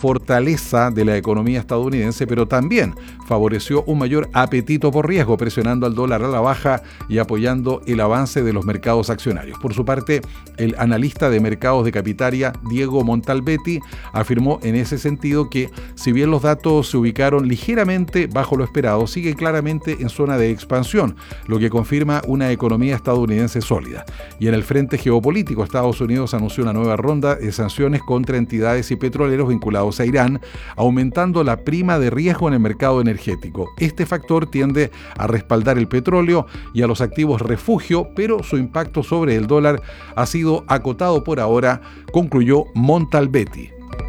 fortaleza de la economía estadounidense, pero también favoreció un mayor apetito por riesgo, presionando al dólar a la baja y apoyando el avance de los mercados accionarios. Por su parte, el analista de mercados de Capitaria, Diego Montalbetti, afirmó en ese sentido que, si bien los datos se ubicaron ligeramente bajo lo esperado, sigue claramente en zona de expansión, lo que confirma una economía estadounidense sólida. Y en el frente geopolítico, Estados Unidos anunció una nueva ronda de sanciones contra entidades y petroleros vinculados a Irán, aumentando la prima de riesgo en el mercado energético. Este factor tiende a respaldar el petróleo y a los activos refugio, pero su impacto sobre el dólar ha sido acotado por ahora, concluyó Montalbetti.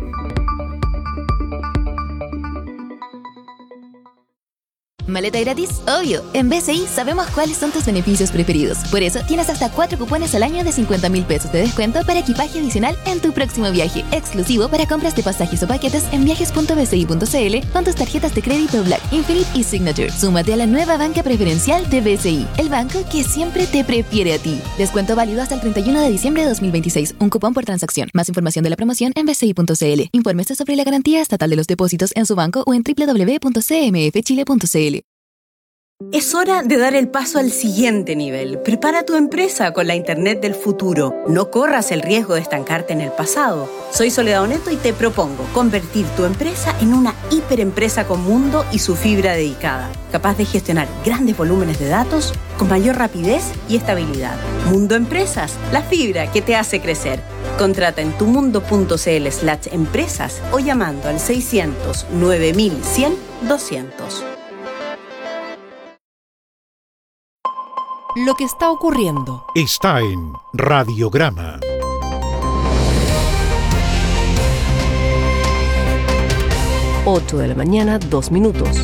¿Maleta gratis? Obvio. En BCI sabemos cuáles son tus beneficios preferidos. Por eso tienes hasta 4 cupones al año de 50.000 pesos de descuento para equipaje adicional en tu próximo viaje. Exclusivo para compras de pasajes o paquetes en viajes.bci.cl con tus tarjetas de crédito Black, Infinite y Signature. Súmate a la nueva banca preferencial de BCI, el banco que siempre te prefiere a ti. Descuento válido hasta el 31 de diciembre de 2026. Un cupón por transacción. Más información de la promoción en bci.cl. Infórmese sobre la garantía estatal de los depósitos en su banco o en www.cmfchile.cl. Es hora de dar el paso al siguiente nivel. Prepara tu empresa con la Internet del futuro. No corras el riesgo de estancarte en el pasado. Soy Soledad Oneto y te propongo convertir tu empresa en una hiperempresa con mundo y su fibra dedicada, capaz de gestionar grandes volúmenes de datos con mayor rapidez y estabilidad. Mundo Empresas, la fibra que te hace crecer. Contrata en tumundo.cl/empresas o llamando al 600 9100 200. Lo que está ocurriendo está en Radiograma. Ocho de la mañana, 2 minutos.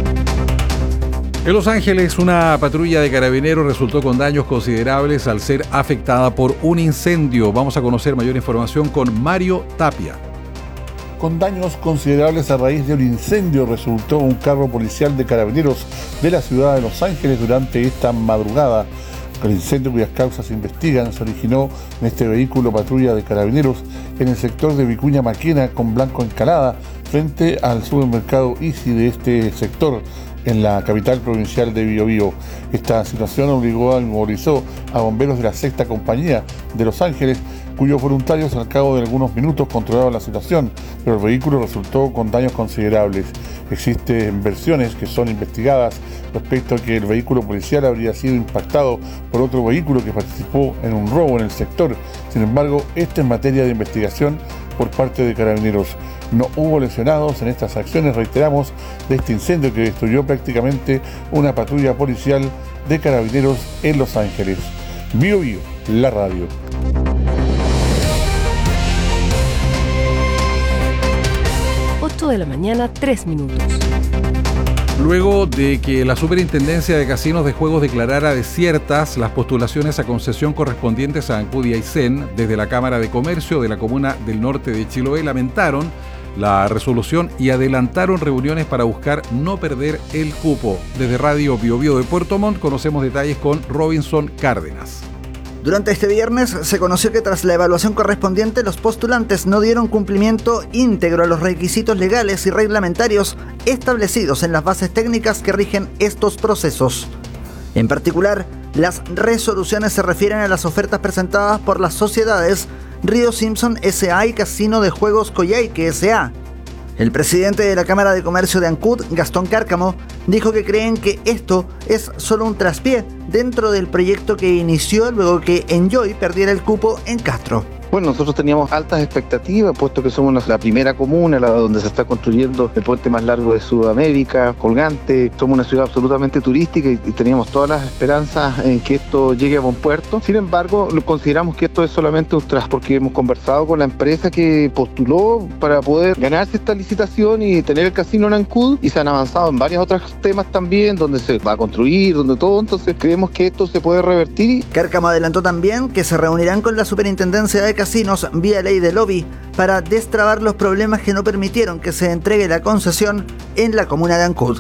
En Los Ángeles, una patrulla de carabineros resultó con daños considerables al ser afectada por un incendio. Vamos a conocer mayor información con Mario Tapia. Con daños considerables a raíz de un incendio resultó un carro policial de carabineros de la ciudad de Los Ángeles durante esta madrugada. El incendio, cuyas causas se investigan, se originó en este vehículo patrulla de carabineros en el sector de Vicuña Maquena con Blanco Encalada, frente al supermercado Easy de este sector, en la capital provincial de Biobío. Esta situación movilizó a bomberos de la sexta compañía de Los Ángeles, cuyos voluntarios al cabo de algunos minutos controlaron la situación, pero el vehículo resultó con daños considerables. Existen versiones que son investigadas respecto a que el vehículo policial habría sido impactado por otro vehículo que participó en un robo en el sector. Sin embargo, esta es materia de investigación por parte de carabineros. No hubo lesionados en estas acciones, reiteramos, de este incendio que destruyó prácticamente una patrulla policial de carabineros en Los Ángeles. Biobío, la radio. De la mañana, 3 minutos. Luego de que la Superintendencia de Casinos de Juegos declarara desiertas las postulaciones a concesión correspondientes a Ancud y Aysén, desde la Cámara de Comercio de la Comuna del Norte de Chiloé lamentaron la resolución y adelantaron reuniones para buscar no perder el cupo. Desde Radio Biobío de Puerto Montt conocemos detalles con Robinson Cárdenas. Durante este viernes se conoció que tras la evaluación correspondiente los postulantes no dieron cumplimiento íntegro a los requisitos legales y reglamentarios establecidos en las bases técnicas que rigen estos procesos. En particular, las resoluciones se refieren a las ofertas presentadas por las sociedades Río Simpson S.A. y Casino de Juegos Coyhaique S.A. El presidente de la Cámara de Comercio de Ancud, Gastón Cárcamo, dijo que creen que esto es solo un traspié dentro del proyecto que inició luego que Enjoy perdiera el cupo en Castro. Bueno, nosotros teníamos altas expectativas, puesto que somos la primera comuna, la donde se está construyendo el puente más largo de Sudamérica, colgante. Somos una ciudad absolutamente turística y teníamos todas las esperanzas en que esto llegue a buen puerto. Sin embargo, consideramos que esto es solamente un tras, porque hemos conversado con la empresa que postuló para poder ganarse esta licitación y tener el casino en Ancud, y se han avanzado en varios otros temas también, donde se va a construir, donde todo. Entonces creemos que esto se puede revertir. Cárcamo adelantó también que se reunirán con la Superintendencia de Casinos vía ley de lobby para destrabar los problemas que no permitieron que se entregue la concesión en la comuna de Ancud.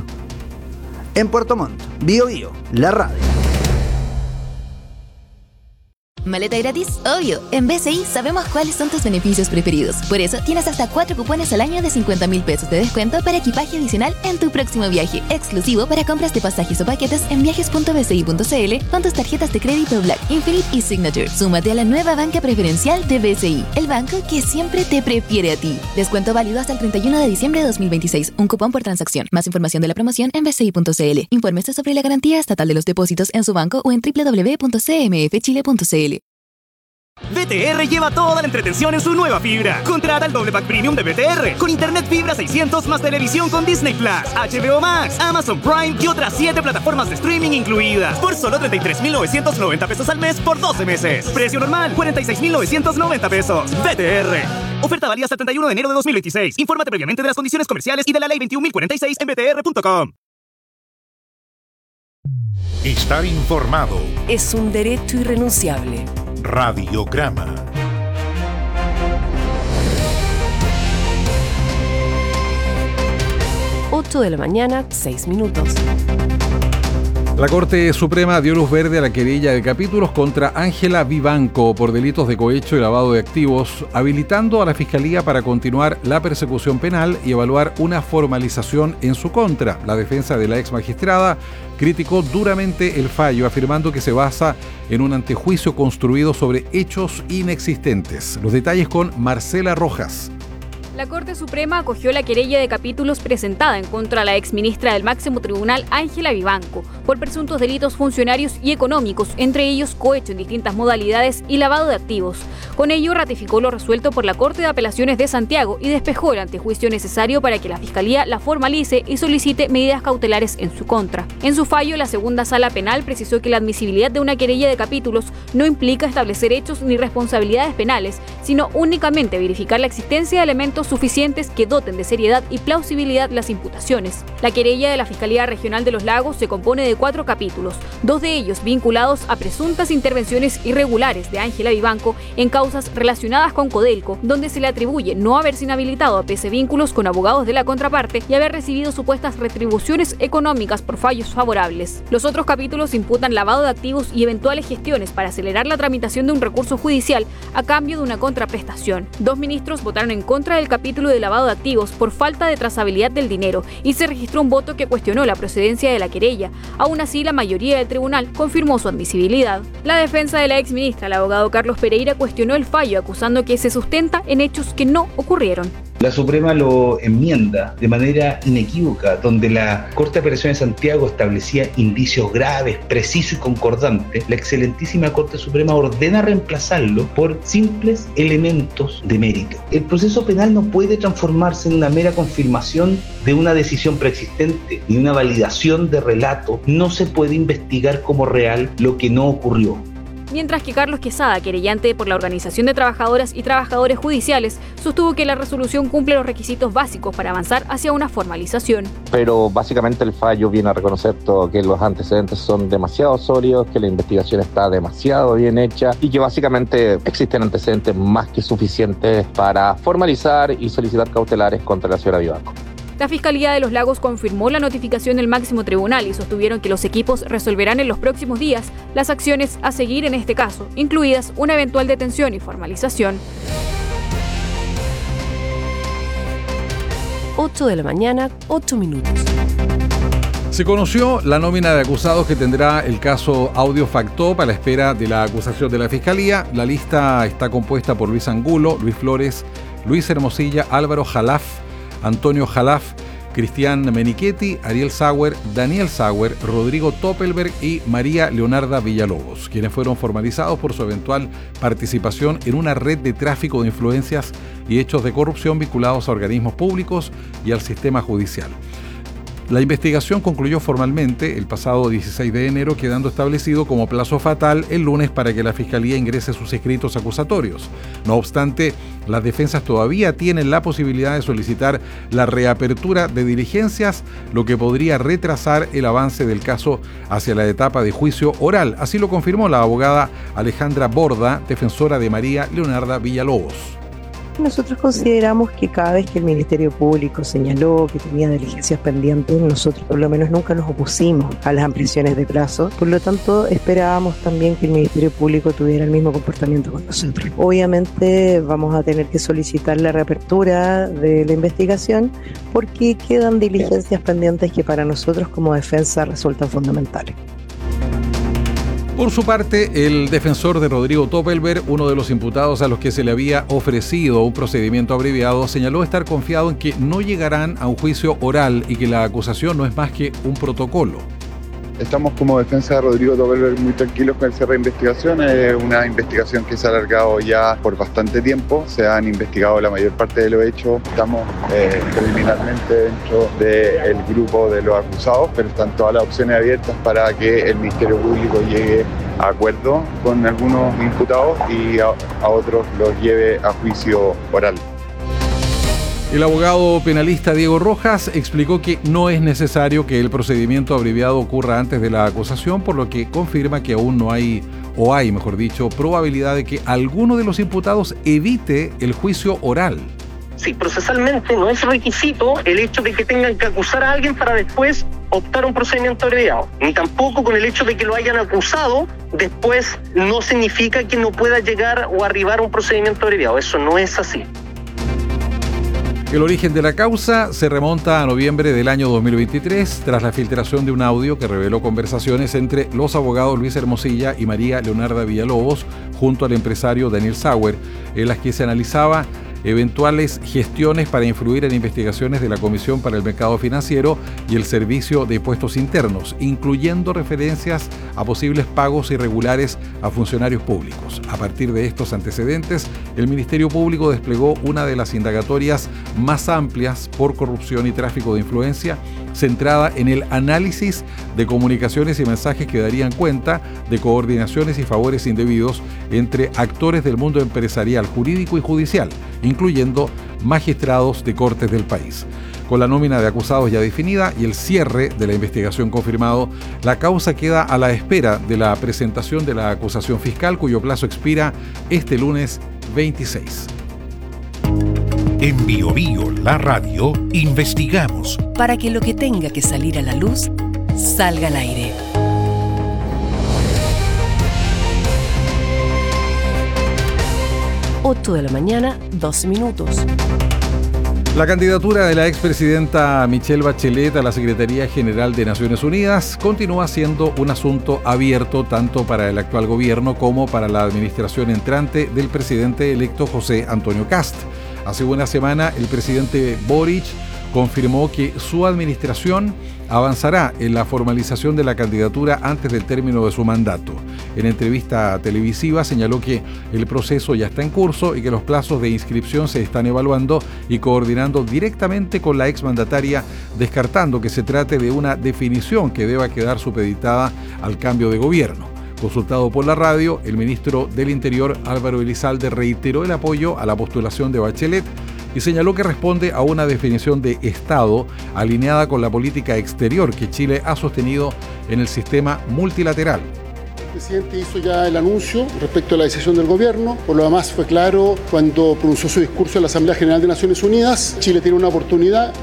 En Puerto Montt, Biobío, la radio. Maleta gratis, obvio. En BCI sabemos cuáles son tus beneficios preferidos. Por eso tienes hasta 4 cupones al año de 50.000 pesos de descuento para equipaje adicional en tu próximo viaje. Exclusivo para compras de pasajes o paquetes en viajes.bci.cl con tus tarjetas de crédito Black, Infinite y Signature. Súmate a la nueva banca preferencial de BCI, el banco que siempre te prefiere a ti. Descuento válido hasta el 31 de diciembre de 2026. Un cupón por transacción. Más información de la promoción en bci.cl. Infórmese sobre la garantía estatal de los depósitos en su banco o en www.cmfchile.cl. BTR lleva toda la entretención en su nueva fibra. Contrata el doble pack premium de BTR con internet fibra 600 más televisión con Disney Plus, HBO Max, Amazon Prime y otras 7 plataformas de streaming incluidas por solo 33.990 pesos al mes por 12 meses. Precio normal 46.990 pesos. BTR. Oferta válida hasta el 31 de enero de 2026. Infórmate previamente de las condiciones comerciales y de la ley 21.046 en btr.com. Estar informado es un derecho irrenunciable. Radiograma. Ocho de la mañana, 6 minutos. La Corte Suprema dio luz verde a la querella de capítulos contra Ángela Vivanco por delitos de cohecho y lavado de activos, habilitando a la Fiscalía para continuar la persecución penal y evaluar una formalización en su contra. La defensa de la ex magistrada criticó duramente el fallo, afirmando que se basa en un antejuicio construido sobre hechos inexistentes. Los detalles con Marcela Rojas. La Corte Suprema acogió la querella de capítulos presentada en contra de la exministra del máximo tribunal, Ángela Vivanco, por presuntos delitos funcionarios y económicos, entre ellos cohecho en distintas modalidades y lavado de activos. Con ello ratificó lo resuelto por la Corte de Apelaciones de Santiago y despejó el antejuicio necesario para que la Fiscalía la formalice y solicite medidas cautelares en su contra. En su fallo, la segunda sala penal precisó que la admisibilidad de una querella de capítulos no implica establecer hechos ni responsabilidades penales, sino únicamente verificar la existencia de elementos suficientes que doten de seriedad y plausibilidad las imputaciones. La querella de la Fiscalía Regional de los Lagos se compone de 4 capítulos, 2 de ellos vinculados a presuntas intervenciones irregulares de Ángela Vivanco en causas relacionadas con Codelco, donde se le atribuye no haberse inhabilitado a PC vínculos con abogados de la contraparte y haber recibido supuestas retribuciones económicas por fallos favorables. Los otros capítulos imputan lavado de activos y eventuales gestiones para acelerar la tramitación de un recurso judicial a cambio de una contraprestación. 2 ministros votaron en contra del capítulo de lavado de activos por falta de trazabilidad del dinero y se registró un voto que cuestionó la procedencia de la querella. Aún así, la mayoría del tribunal confirmó su admisibilidad. La defensa de la exministra, el abogado Carlos Pereira, cuestionó el fallo acusando que se sustenta en hechos que no ocurrieron. La Suprema lo enmienda de manera inequívoca, donde la Corte de Apelaciones de Santiago establecía indicios graves, precisos y concordantes. La excelentísima Corte Suprema ordena reemplazarlo por simples elementos de mérito. El proceso penal no puede transformarse en una mera confirmación de una decisión preexistente ni una validación de relato. No se puede investigar como real lo que no ocurrió. Mientras que Carlos Quesada, querellante por la Organización de Trabajadoras y Trabajadores Judiciales, sostuvo que la resolución cumple los requisitos básicos para avanzar hacia una formalización. Pero básicamente el fallo viene a reconocer todo, que los antecedentes son demasiado sólidos, que la investigación está demasiado bien hecha y que básicamente existen antecedentes más que suficientes para formalizar y solicitar cautelares contra la señora Vivanco. La Fiscalía de los Lagos confirmó la notificación del máximo tribunal y sostuvieron que los equipos resolverán en los próximos días las acciones a seguir en este caso, incluidas una eventual detención y formalización. 8 de la mañana, 8 minutos. Se conoció la nómina de acusados que tendrá el caso Audio Factop a la espera de la acusación de la Fiscalía. La lista está compuesta por Luis Angulo, Luis Flores, Luis Hermosilla, Álvaro Jalaf, Antonio Jalaf, Cristian Menichetti, Ariel Sauer, Daniel Sauer, Rodrigo Toppelberg y María Leonarda Villalobos, quienes fueron formalizados por su eventual participación en una red de tráfico de influencias y hechos de corrupción vinculados a organismos públicos y al sistema judicial. La investigación concluyó formalmente el pasado 16 de enero, quedando establecido como plazo fatal el lunes para que la Fiscalía ingrese sus escritos acusatorios. No obstante, las defensas todavía tienen la posibilidad de solicitar la reapertura de diligencias, lo que podría retrasar el avance del caso hacia la etapa de juicio oral. Así lo confirmó la abogada Alejandra Borda, defensora de María Leonarda Villalobos. Nosotros consideramos que cada vez que el Ministerio Público señaló que tenía diligencias pendientes, nosotros por lo menos nunca nos opusimos a las ampliaciones de plazo. Por lo tanto, esperábamos también que el Ministerio Público tuviera el mismo comportamiento con nosotros. Obviamente vamos a tener que solicitar la reapertura de la investigación porque quedan diligencias pendientes que para nosotros como defensa resultan fundamentales. Por su parte, el defensor de Rodrigo Toppelberg, uno de los imputados a los que se le había ofrecido un procedimiento abreviado, señaló estar confiado en que no llegarán a un juicio oral y que la acusación no es más que un protocolo. Estamos como defensa de Rodrigo Toppelberg muy tranquilos con el cierre de investigación. Es una investigación que se ha alargado ya por bastante tiempo. Se han investigado la mayor parte de los hechos. Estamos preliminarmente dentro del grupo de los acusados, pero están todas las opciones abiertas para que el Ministerio Público llegue a acuerdo con algunos imputados y a otros los lleve a juicio oral. El abogado penalista Diego Rojas explicó que no es necesario que el procedimiento abreviado ocurra antes de la acusación, por lo que confirma que aún no hay, o hay, mejor dicho, probabilidad de que alguno de los imputados evite el juicio oral. Sí, procesalmente no es requisito el hecho de que tengan que acusar a alguien para después optar a un procedimiento abreviado. Ni tampoco con el hecho de que lo hayan acusado, después no significa que no pueda llegar o arribar a un procedimiento abreviado. Eso no es así. El origen de la causa se remonta a noviembre del año 2023, tras la filtración de un audio que reveló conversaciones entre los abogados Luis Hermosilla y María Leonarda Villalobos, junto al empresario Daniel Sauer, en las que se analizaba eventuales gestiones para influir en investigaciones de la Comisión para el Mercado Financiero y el Servicio de Impuestos Internos, incluyendo referencias a posibles pagos irregulares a funcionarios públicos. A partir de estos antecedentes, el Ministerio Público desplegó una de las indagatorias más amplias por corrupción y tráfico de influencia, centrada en el análisis de comunicaciones y mensajes que darían cuenta de coordinaciones y favores indebidos entre actores del mundo empresarial, jurídico y judicial, incluyendo magistrados de cortes del país. Con la nómina de acusados ya definida y el cierre de la investigación confirmado, la causa queda a la espera de la presentación de la acusación fiscal, cuyo plazo expira este lunes 26. En Biobío, la radio, investigamos para que lo que tenga que salir a la luz salga al aire. Ocho de la mañana, 2 minutos. La candidatura de la expresidenta Michelle Bachelet a la Secretaría General de Naciones Unidas continúa siendo un asunto abierto tanto para el actual gobierno como para la administración entrante del presidente electo José Antonio Kast. Hace una semana, el presidente Boric confirmó que su administración avanzará en la formalización de la candidatura antes del término de su mandato. En entrevista televisiva señaló que el proceso ya está en curso y que los plazos de inscripción se están evaluando y coordinando directamente con la exmandataria, descartando que se trate de una definición que deba quedar supeditada al cambio de gobierno. Consultado por la radio, el ministro del Interior, Álvaro Elizalde, reiteró el apoyo a la postulación de Bachelet y señaló que responde a una definición de Estado alineada con la política exterior que Chile ha sostenido en el sistema multilateral. El presidente hizo ya el anuncio respecto a la decisión del gobierno, por lo demás fue claro cuando pronunció su discurso en la Asamblea General de Naciones Unidas. Chile tiene una oportunidad.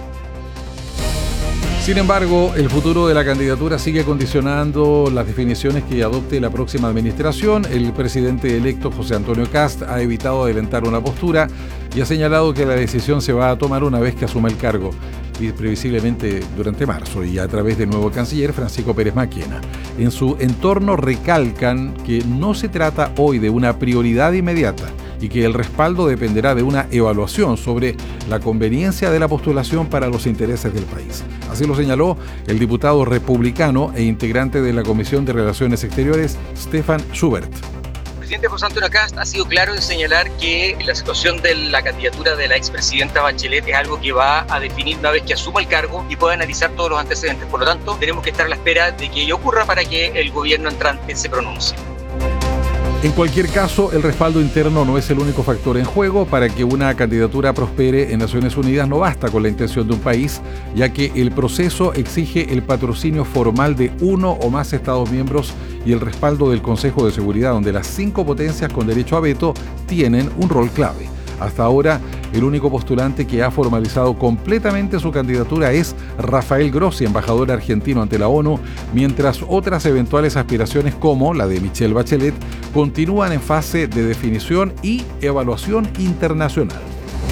Sin embargo, el futuro de la candidatura sigue condicionando las definiciones que adopte la próxima administración. El presidente electo José Antonio Kast ha evitado adelantar una postura y ha señalado que la decisión se va a tomar una vez que asuma el cargo, previsiblemente durante marzo, y a través del nuevo canciller Francisco Pérez Maquena. En su entorno recalcan que no se trata hoy de una prioridad inmediata y que el respaldo dependerá de una evaluación sobre la conveniencia de la postulación para los intereses del país. Así lo señaló el diputado republicano e integrante de la Comisión de Relaciones Exteriores, Stefan Schubert. El presidente José Antonio Kast ha sido claro en señalar que la situación de la candidatura de la expresidenta Bachelet es algo que va a definir una vez que asuma el cargo y pueda analizar todos los antecedentes. Por lo tanto, tenemos que estar a la espera de que ello ocurra para que el gobierno entrante se pronuncie. En cualquier caso, el respaldo interno no es el único factor en juego. Para que una candidatura prospere en Naciones Unidas no basta con la intención de un país, ya que el proceso exige el patrocinio formal de uno o más Estados miembros y el respaldo del Consejo de Seguridad, donde las 5 potencias con derecho a veto tienen un rol clave. Hasta ahora, el único postulante que ha formalizado completamente su candidatura es Rafael Grossi, embajador argentino ante la ONU, mientras otras eventuales aspiraciones como la de Michelle Bachelet continúan en fase de definición y evaluación internacional.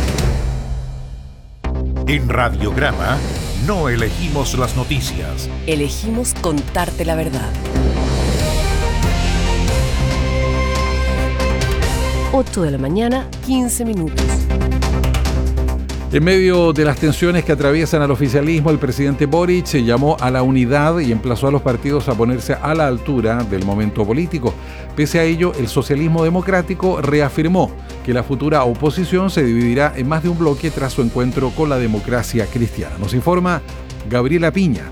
En Radiograma no elegimos las noticias. Elegimos contarte la verdad. 8 de la mañana, 15 minutos. En medio de las tensiones que atraviesan al oficialismo, el presidente Boric llamó a la unidad y emplazó a los partidos a ponerse a la altura del momento político. Pese a ello, el socialismo democrático reafirmó que la futura oposición se dividirá en más de un bloque tras su encuentro con la democracia cristiana. Nos informa Gabriela Piña.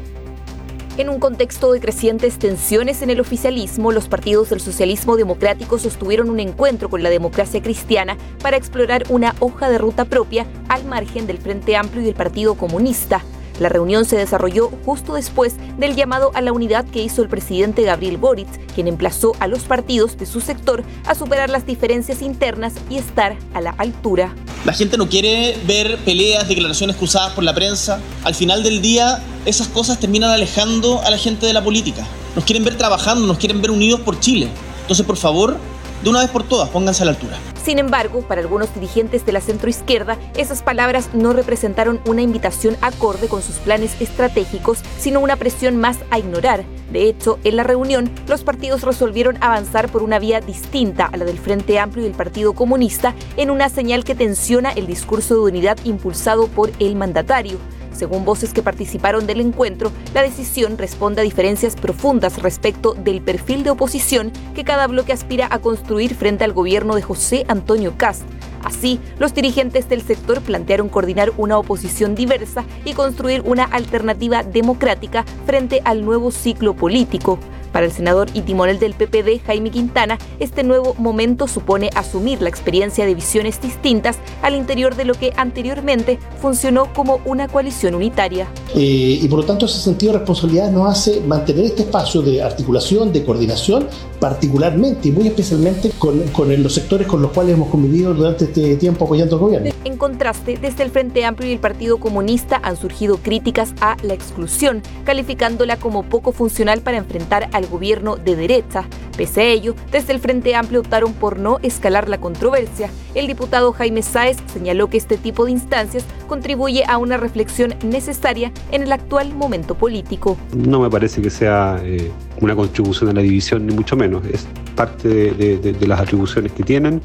En un contexto de crecientes tensiones en el oficialismo, los partidos del socialismo democrático sostuvieron un encuentro con la democracia cristiana para explorar una hoja de ruta propia al margen del Frente Amplio y del Partido Comunista. La reunión se desarrolló justo después del llamado a la unidad que hizo el presidente Gabriel Boric, quien emplazó a los partidos de su sector a superar las diferencias internas y estar a la altura. La gente no quiere ver peleas, declaraciones cruzadas por la prensa. Al final del día, esas cosas terminan alejando a la gente de la política. Nos quieren ver trabajando, nos quieren ver unidos por Chile. Entonces, por favor, de una vez por todas, pónganse a la altura. Sin embargo, para algunos dirigentes de la centroizquierda, esas palabras no representaron una invitación acorde con sus planes estratégicos, sino una presión más a ignorar. De hecho, en la reunión, los partidos resolvieron avanzar por una vía distinta a la del Frente Amplio y el Partido Comunista, en una señal que tensiona el discurso de unidad impulsado por el mandatario. Según voces que participaron del encuentro, la decisión responde a diferencias profundas respecto del perfil de oposición que cada bloque aspira a construir frente al gobierno de José Antonio Kast. Así, los dirigentes del sector plantearon coordinar una oposición diversa y construir una alternativa democrática frente al nuevo ciclo político. Para el senador y timonel del PPD, Jaime Quintana, este nuevo momento supone asumir la experiencia de visiones distintas al interior de lo que anteriormente funcionó como una coalición unitaria. Y por lo tanto, ese sentido de responsabilidad nos hace mantener este espacio de articulación, de coordinación, particularmente y muy especialmente con los sectores con los cuales hemos convivido durante este tiempo apoyando al gobierno. En contraste, desde el Frente Amplio y el Partido Comunista han surgido críticas a la exclusión, calificándola como poco funcional para enfrentar al gobierno de derecha. Pese a ello, desde el Frente Amplio optaron por no escalar la controversia. El diputado Jaime Sáez señaló que este tipo de instancias contribuye a una reflexión necesaria en el actual momento político. No me parece que sea una contribución a la división, ni mucho menos. Es parte de las atribuciones que tienen.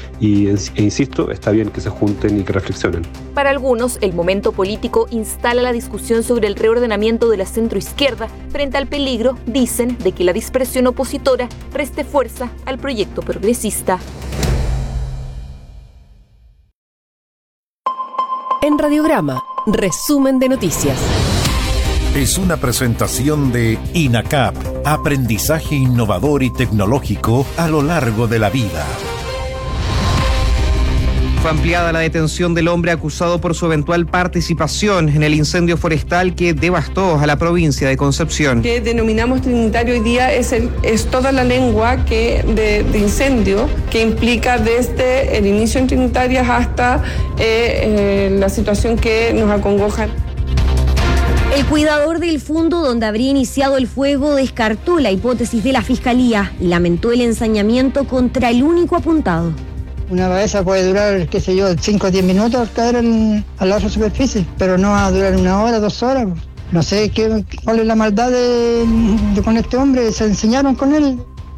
E insisto, está bien que se junten y que reflexionen. Para algunos, el momento político instala la discusión sobre el reordenamiento de la centroizquierda frente al peligro, dicen, de que la dispersión opositora reste fuerza al proyecto progresista. En Radiograma, resumen de noticias. Es una presentación de INACAP, aprendizaje innovador y tecnológico a lo largo de la vida. Fue ampliada la detención del hombre acusado por su eventual participación en el incendio forestal que devastó a la provincia de Concepción. Que denominamos trinitario hoy día es toda la lengua de incendio que implica desde el inicio en Trinitarias hasta la situación que nos acongoja. El cuidador del fondo donde habría iniciado el fuego descartó la hipótesis de la Fiscalía y lamentó el ensañamiento contra el único apuntado. Una cabeza puede durar, 5 o 10 minutos caer a la otra superficie, pero no va a durar 1 hora, 2 horas. No sé cuál es la maldad con este hombre, se enseñaron con él.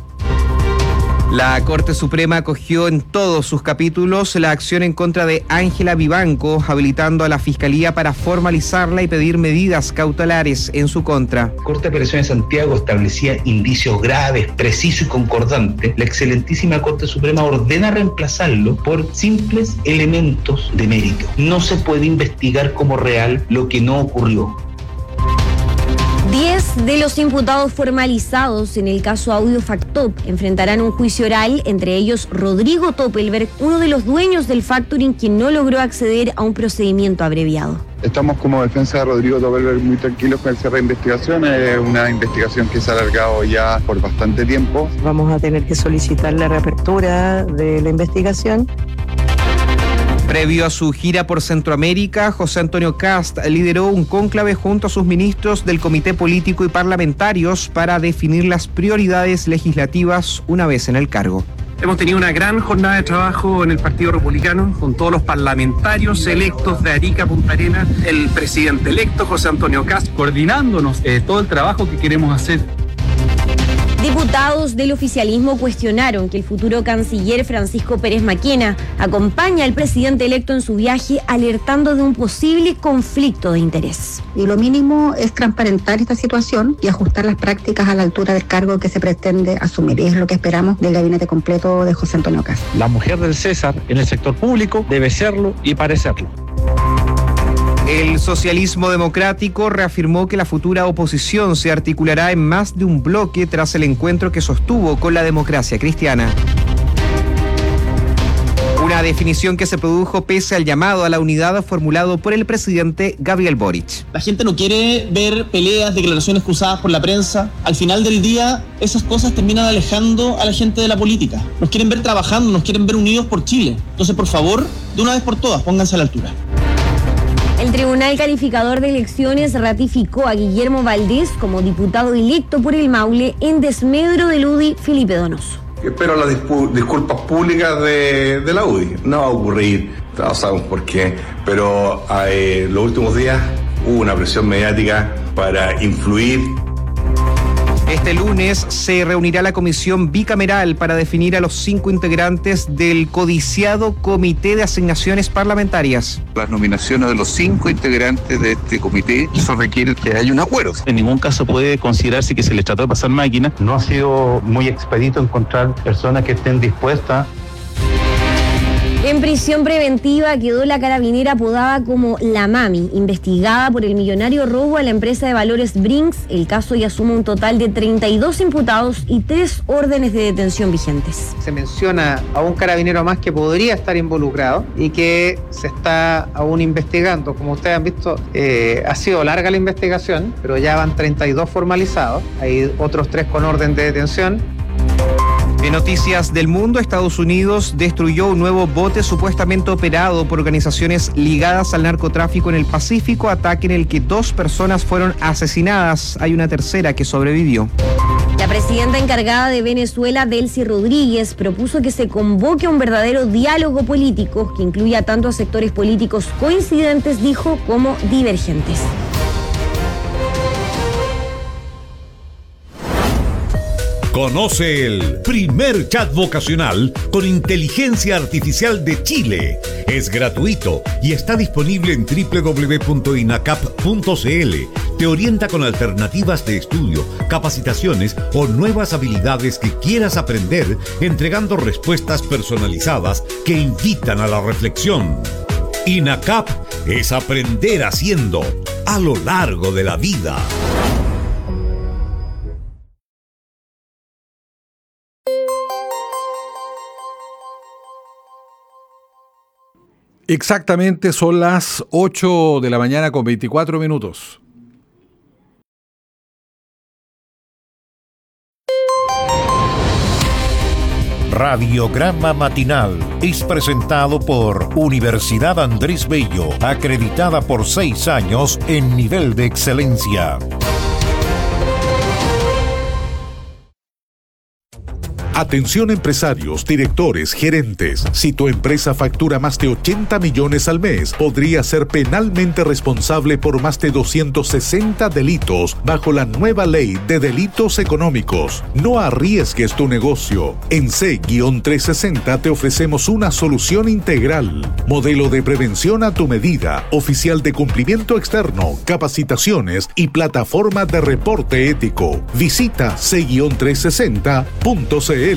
La Corte Suprema acogió en todos sus capítulos la acción en contra de Ángela Vivanco, habilitando a la Fiscalía para formalizarla y pedir medidas cautelares en su contra. La Corte de Apelaciones de Santiago establecía indicios graves, precisos y concordantes. La excelentísima Corte Suprema ordena reemplazarlo por simples elementos de mérito. No se puede investigar como real lo que no ocurrió. 10 de los imputados formalizados en el caso Audio Factop enfrentarán un juicio oral, entre ellos Rodrigo Toppelberg, uno de los dueños del factoring quien no logró acceder a un procedimiento abreviado. Estamos como defensa de Rodrigo Toppelberg muy tranquilos con el cierre de investigación. Es una investigación que se ha alargado ya por bastante tiempo. Vamos a tener que solicitar la reapertura de la investigación. Previo a su gira por Centroamérica, José Antonio Kast lideró un cónclave junto a sus ministros del Comité Político y Parlamentarios para definir las prioridades legislativas una vez en el cargo. Hemos tenido una gran jornada de trabajo en el Partido Republicano con todos los parlamentarios electos de Arica, Punta Arenas, el presidente electo José Antonio Kast, coordinándonos todo el trabajo que queremos hacer. Diputados del oficialismo cuestionaron que el futuro canciller Francisco Pérez Maquena acompaña al presidente electo en su viaje, alertando de un posible conflicto de interés. Y lo mínimo es transparentar esta situación y ajustar las prácticas a la altura del cargo que se pretende asumir. Y es lo que esperamos del gabinete completo de José Antonio Kast. La mujer del César en el sector público debe serlo y parecerlo. El socialismo democrático reafirmó que la futura oposición se articulará en más de un bloque tras el encuentro que sostuvo con la Democracia Cristiana. Una definición que se produjo pese al llamado a la unidad formulado por el presidente Gabriel Boric. La gente no quiere ver peleas, declaraciones cruzadas por la prensa. Al final del día, esas cosas terminan alejando a la gente de la política. Nos quieren ver trabajando, nos quieren ver unidos por Chile. Entonces, por favor, de una vez por todas, pónganse a la altura. El Tribunal Calificador de Elecciones ratificó a Guillermo Valdés como diputado electo por el Maule en desmedro del UDI Felipe Donoso. Espero las disculpas públicas de la UDI. No va a ocurrir, no sabemos por qué, pero los últimos días hubo una presión mediática para influir. Este lunes se reunirá la comisión bicameral para definir a los 5 integrantes del codiciado Comité de Asignaciones Parlamentarias. Las nominaciones de los 5 integrantes de este comité, eso requiere que haya un acuerdo. En ningún caso puede considerarse que se les trató de pasar máquina. No ha sido muy expedito encontrar personas que estén dispuestas. En prisión preventiva quedó la carabinera apodada como La Mami, investigada por el millonario robo a la empresa de valores Brinks. El caso ya suma un total de 32 imputados y 3 órdenes de detención vigentes. Se menciona a un carabinero más que podría estar involucrado y que se está aún investigando. Como ustedes han visto, ha sido larga la investigación, pero ya van 32 formalizados. Hay otros 3 con orden de detención. En noticias del mundo, Estados Unidos destruyó un nuevo bote supuestamente operado por organizaciones ligadas al narcotráfico en el Pacífico, ataque en el que 2 personas fueron asesinadas. Hay una tercera que sobrevivió. La presidenta encargada de Venezuela, Delcy Rodríguez, propuso que se convoque a un verdadero diálogo político que incluya tanto a sectores políticos coincidentes, dijo, como divergentes. Conoce el primer chat vocacional con inteligencia artificial de Chile. Es gratuito y está disponible en www.inacap.cl. Te orienta con alternativas de estudio, capacitaciones o nuevas habilidades que quieras aprender, entregando respuestas personalizadas que invitan a la reflexión. INACAP es aprender haciendo a lo largo de la vida. Exactamente, son las 8 de la mañana con 24 minutos. Radiograma Matinal es presentado por Universidad Andrés Bello, acreditada por 6 años en nivel de excelencia. Atención empresarios, directores, gerentes. Si tu empresa factura más de 80 millones al mes, podría ser penalmente responsable por más de 260 delitos bajo la nueva ley de delitos económicos. No arriesgues tu negocio. En C-360 te ofrecemos una solución integral. Modelo de prevención a tu medida, oficial de cumplimiento externo, capacitaciones y plataforma de reporte ético. Visita C-360.cl.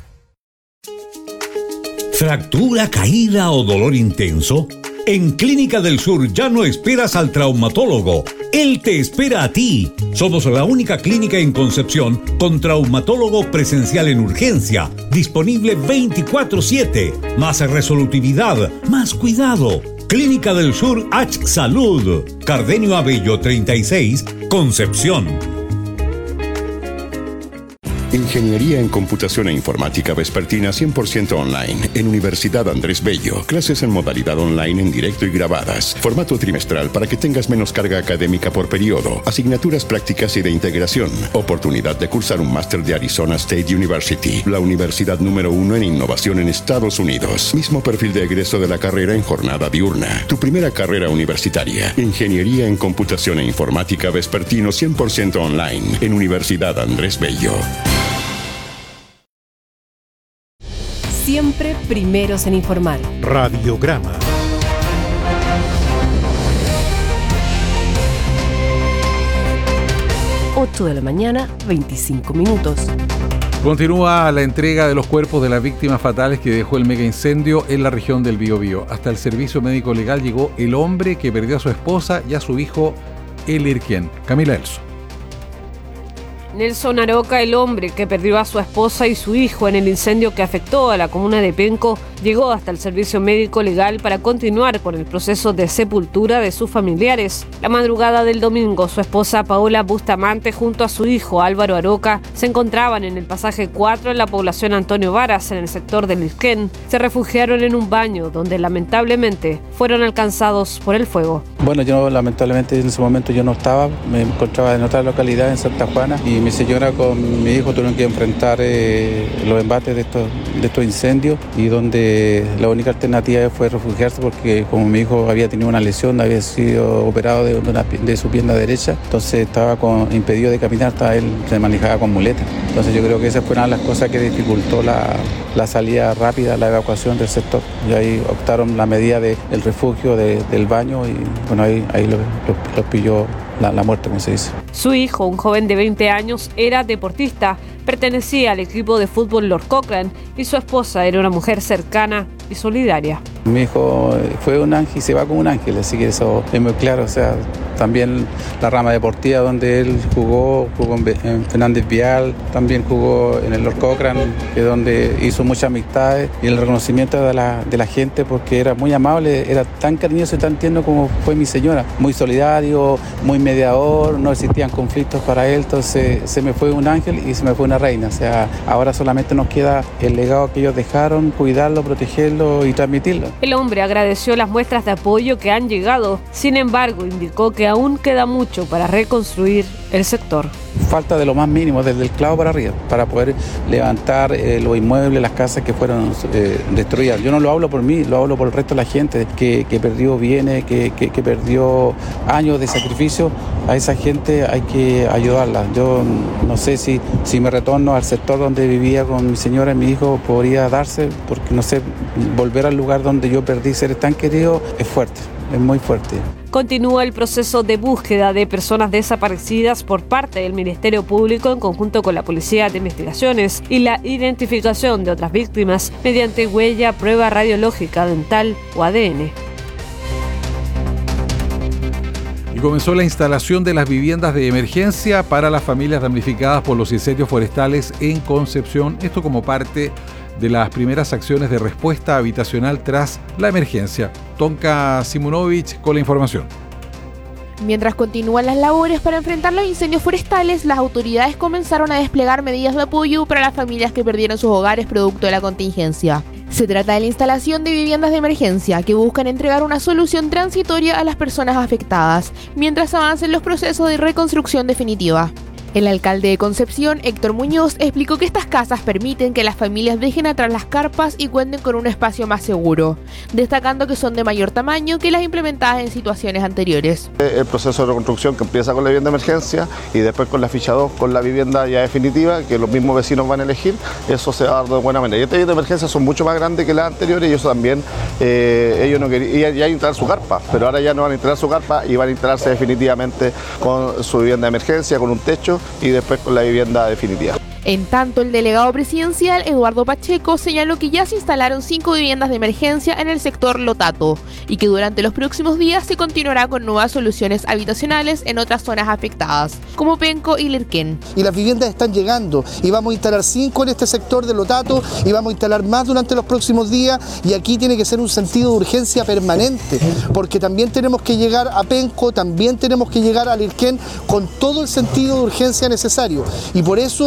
¿Fractura, caída o dolor intenso? En Clínica del Sur ya no esperas al traumatólogo. Él te espera a ti. Somos la única clínica en Concepción con traumatólogo presencial en urgencia, disponible 24/7. Más resolutividad, más cuidado. Clínica del Sur H Salud. Cardenio Abello 36, Concepción. Ingeniería en Computación e Informática Vespertina 100% online en Universidad Andrés Bello. Clases en modalidad online en directo y grabadas. Formato trimestral para que tengas menos carga académica por periodo. Asignaturas prácticas y de integración. Oportunidad de cursar un máster de Arizona State University, la universidad número 1 en innovación en Estados Unidos. Mismo perfil de egreso de la carrera en jornada diurna. Tu primera carrera universitaria. Ingeniería en Computación e Informática Vespertino 100% online en Universidad Andrés Bello. Siempre primeros en informar. Radiograma. Ocho de la mañana, 25 minutos. Continúa la entrega de los cuerpos de las víctimas fatales que dejó el mega incendio en la región del Biobío. Hasta el servicio médico legal llegó el hombre que perdió a su esposa y a su hijo Elirquien. Camila Elso. Nelson Aroca, el hombre que perdió a su esposa y su hijo en el incendio que afectó a la comuna de Penco, llegó hasta el servicio médico legal para continuar con el proceso de sepultura de sus familiares. La madrugada del domingo, su esposa Paola Bustamante junto a su hijo Álvaro Aroca se encontraban en el pasaje 4 en la población Antonio Varas, en el sector del Lirquén. Se refugiaron en un baño donde lamentablemente fueron alcanzados por el fuego. Bueno, yo lamentablemente en ese momento yo no estaba, me encontraba en otra localidad en Santa Juana y mi señora con mi hijo tuvieron que enfrentar los embates de estos incendios y donde la única alternativa fue refugiarse porque como mi hijo había tenido una lesión, había sido operado de su pierna derecha, entonces estaba impedido de caminar, él se manejaba con muletas. Entonces yo creo que esa fue una de las cosas que dificultó la salida rápida, la evacuación del sector. Y ahí optaron la medida del refugio del baño y bueno, ahí los pilló la muerte, como se dice. Su hijo, un joven de 20 años, era deportista, pertenecía al equipo de fútbol Lord Cochrane y su esposa era una mujer cercana y solidaria. Mi hijo fue un ángel y se va como un ángel, así que eso es muy claro. O sea, también la rama deportiva donde él jugó en Fernández Vial, también jugó en el Lord Cochrane, que es donde hizo muchas amistades y el reconocimiento de la gente porque era muy amable, era tan cariñoso y tan tierno como fue mi señora, muy solidario, muy mediador, no existían conflictos para él, entonces se me fue un ángel y se me fue una reina. O sea, ahora solamente nos queda el legado que ellos dejaron, cuidarlo, protegerlo y transmitirlo. El hombre agradeció las muestras de apoyo que han llegado, sin embargo indicó que aún queda mucho para reconstruir el sector. Falta de lo más mínimo, desde el clavo para arriba, para poder levantar los inmuebles, las casas que fueron destruidas. Yo no lo hablo por mí, lo hablo por el resto de la gente que perdió bienes, que perdió años de sacrificio. A esa gente hay que ayudarla. Yo no sé si me retorno al sector donde vivía con mi señora y mi hijo podría darse, porque no sé, volver al lugar donde yo perdí seres tan queridos es fuerte, es muy fuerte. Continúa el proceso de búsqueda de personas desaparecidas por parte del Ministerio Público en conjunto con la Policía de Investigaciones y la identificación de otras víctimas mediante huella, prueba radiológica, dental o ADN. Y comenzó la instalación de las viviendas de emergencia para las familias damnificadas por los incendios forestales en Concepción. Esto como parte de las primeras acciones de respuesta habitacional tras la emergencia. Tonka Simunovic con la información. Mientras continúan las labores para enfrentar los incendios forestales, las autoridades comenzaron a desplegar medidas de apoyo para las familias que perdieron sus hogares producto de la contingencia. Se trata de la instalación de viviendas de emergencia que buscan entregar una solución transitoria a las personas afectadas, mientras avancen los procesos de reconstrucción definitiva. El alcalde de Concepción, Héctor Muñoz, explicó que estas casas permiten que las familias dejen atrás las carpas y cuenten con un espacio más seguro, destacando que son de mayor tamaño que las implementadas en situaciones anteriores. El proceso de reconstrucción que empieza con la vivienda de emergencia y después con la ficha 2, con la vivienda ya definitiva, que los mismos vecinos van a elegir, eso se va a dar de buena manera. Y estas viviendas de emergencia son mucho más grandes que las anteriores y eso también, ellos no querían ya instalar su carpa, pero ahora ya no van a instalar su carpa y van a instalarse definitivamente con su vivienda de emergencia, con un techo, y después con la vivienda definitiva. En tanto, el delegado presidencial, Eduardo Pacheco, señaló que ya se instalaron 5 viviendas de emergencia en el sector Lotato y que durante los próximos días se continuará con nuevas soluciones habitacionales en otras zonas afectadas, como Penco y Lirquén. Y las viviendas están llegando y vamos a instalar 5 en este sector de Lotato y vamos a instalar más durante los próximos días y aquí tiene que ser un sentido de urgencia permanente, porque también tenemos que llegar a Penco, también tenemos que llegar a Lirquén con todo el sentido de urgencia necesario y por eso es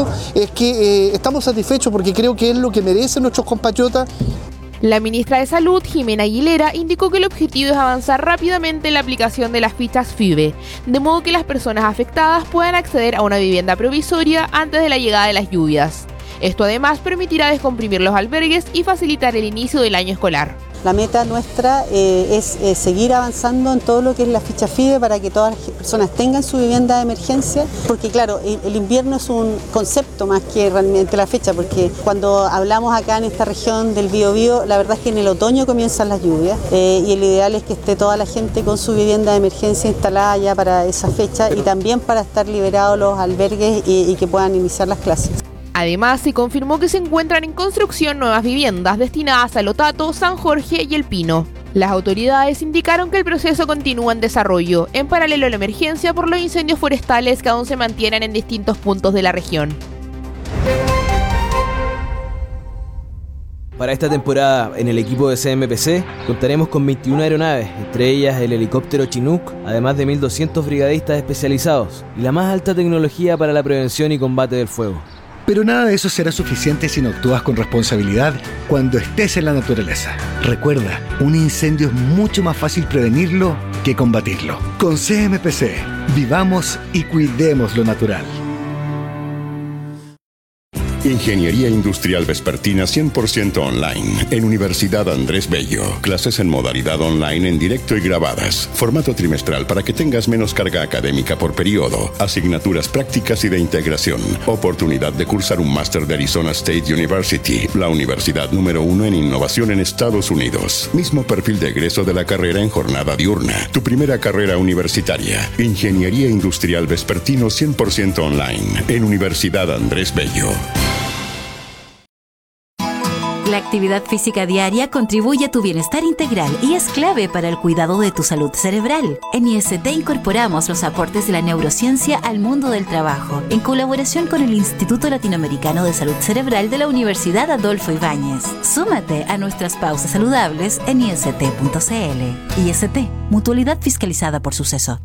que estamos satisfechos porque creo que es lo que merecen nuestros compatriotas. La ministra de Salud, Jimena Aguilera, indicó que el objetivo es avanzar rápidamente en la aplicación de las fichas FIBE, de modo que las personas afectadas puedan acceder a una vivienda provisoria antes de la llegada de las lluvias. Esto además permitirá descomprimir los albergues y facilitar el inicio del año escolar. La meta nuestra es seguir avanzando en todo lo que es la ficha FIBE para que todas las personas tengan su vivienda de emergencia, porque claro, el invierno es un concepto más que realmente la fecha, porque cuando hablamos acá en esta región del Biobío, la verdad es que en el otoño comienzan las lluvias y el ideal es que esté toda la gente con su vivienda de emergencia instalada ya para esa fecha y también para estar liberados los albergues y que puedan iniciar las clases. Además, se confirmó que se encuentran en construcción nuevas viviendas destinadas a Lotato, San Jorge y El Pino. Las autoridades indicaron que el proceso continúa en desarrollo, en paralelo a la emergencia por los incendios forestales que aún se mantienen en distintos puntos de la región. Para esta temporada, en el equipo de CMPC, contaremos con 21 aeronaves, entre ellas el helicóptero Chinook, además de 1.200 brigadistas especializados y la más alta tecnología para la prevención y combate del fuego. Pero nada de eso será suficiente si no actúas con responsabilidad cuando estés en la naturaleza. Recuerda, un incendio es mucho más fácil prevenirlo que combatirlo. Con CMPC, vivamos y cuidemos lo natural. Ingeniería Industrial Vespertina 100% online en Universidad Andrés Bello. Clases en modalidad online en directo y grabadas. Formato trimestral para que tengas menos carga académica por periodo. Asignaturas prácticas y de integración. Oportunidad de cursar un máster de Arizona State University, la universidad número 1 en innovación en Estados Unidos. Mismo perfil de egreso de la carrera en jornada diurna. Tu primera carrera universitaria. Ingeniería Industrial Vespertino 100% online en Universidad Andrés Bello. La actividad física diaria contribuye a tu bienestar integral y es clave para el cuidado de tu salud cerebral. En IST incorporamos los aportes de la neurociencia al mundo del trabajo, en colaboración con el Instituto Latinoamericano de Salud Cerebral de la Universidad Adolfo Ibáñez. Súmate a nuestras pausas saludables en ist.cl. IST, mutualidad fiscalizada por Suceso.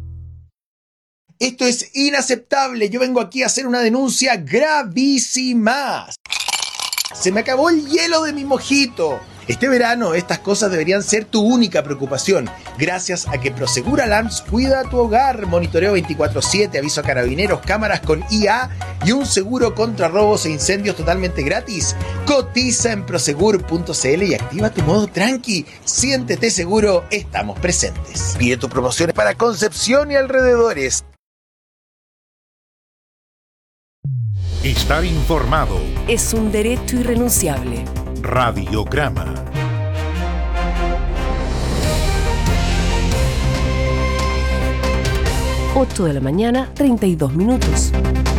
Esto es inaceptable. Yo vengo aquí a hacer una denuncia gravísima. Se me acabó el hielo de mi mojito. Este verano estas cosas deberían ser tu única preocupación, gracias a que Prosegur Alarms cuida tu hogar, monitoreo 24/7, aviso a carabineros, cámaras con IA y un seguro contra robos e incendios totalmente gratis. Cotiza en prosegur.cl y activa tu modo tranqui. Siéntete seguro, estamos presentes. Pide tus promociones para Concepción y alrededores. Estar informado es un derecho irrenunciable. Radiograma. Ocho de la mañana, 32 minutos.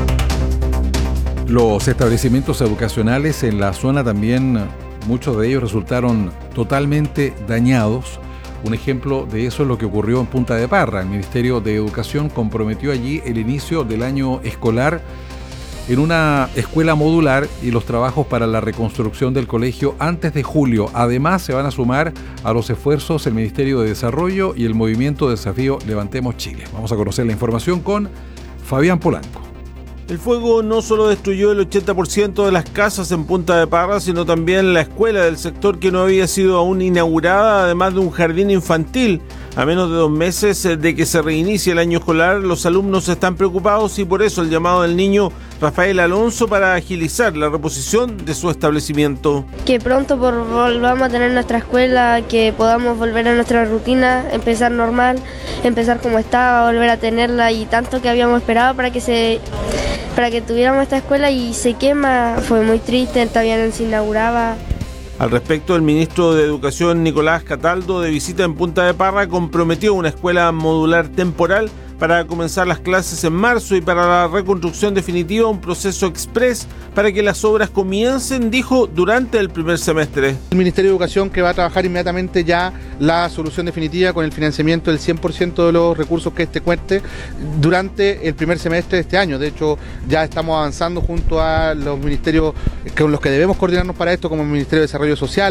Los establecimientos educacionales en la zona también, muchos de ellos resultaron totalmente dañados. Un ejemplo de eso es lo que ocurrió en Punta de Parra. El Ministerio de Educación comprometió allí el inicio del año escolar en una escuela modular y los trabajos para la reconstrucción del colegio antes de julio. Además, se van a sumar a los esfuerzos el Ministerio de Desarrollo y el Movimiento Desafío Levantemos Chile. Vamos a conocer la información con Fabián Polanco. El fuego no solo destruyó el 80% de las casas en Punta de Parra, sino también la escuela del sector que no había sido aún inaugurada, además de un jardín infantil. A menos de 2 meses de que se reinicie el año escolar, los alumnos están preocupados y por eso el llamado del niño Rafael Alonso para agilizar la reposición de su establecimiento. Que pronto volvamos a tener nuestra escuela, que podamos volver a nuestra rutina, empezar normal, empezar como estaba, volver a tenerla y tanto que habíamos esperado para que tuviéramos esta escuela y se quema. Fue muy triste, todavía no se inauguraba. Al respecto, el ministro de Educación, Nicolás Cataldo, de visita en Punta de Parra, comprometió una escuela modular temporal para comenzar las clases en marzo y para la reconstrucción definitiva un proceso express para que las obras comiencen, dijo, durante el primer semestre. El Ministerio de Educación que va a trabajar inmediatamente ya la solución definitiva con el financiamiento del 100% de los recursos que cuente durante el primer semestre de este año. De hecho, ya estamos avanzando junto a los ministerios con los que debemos coordinarnos para esto, como el Ministerio de Desarrollo Social,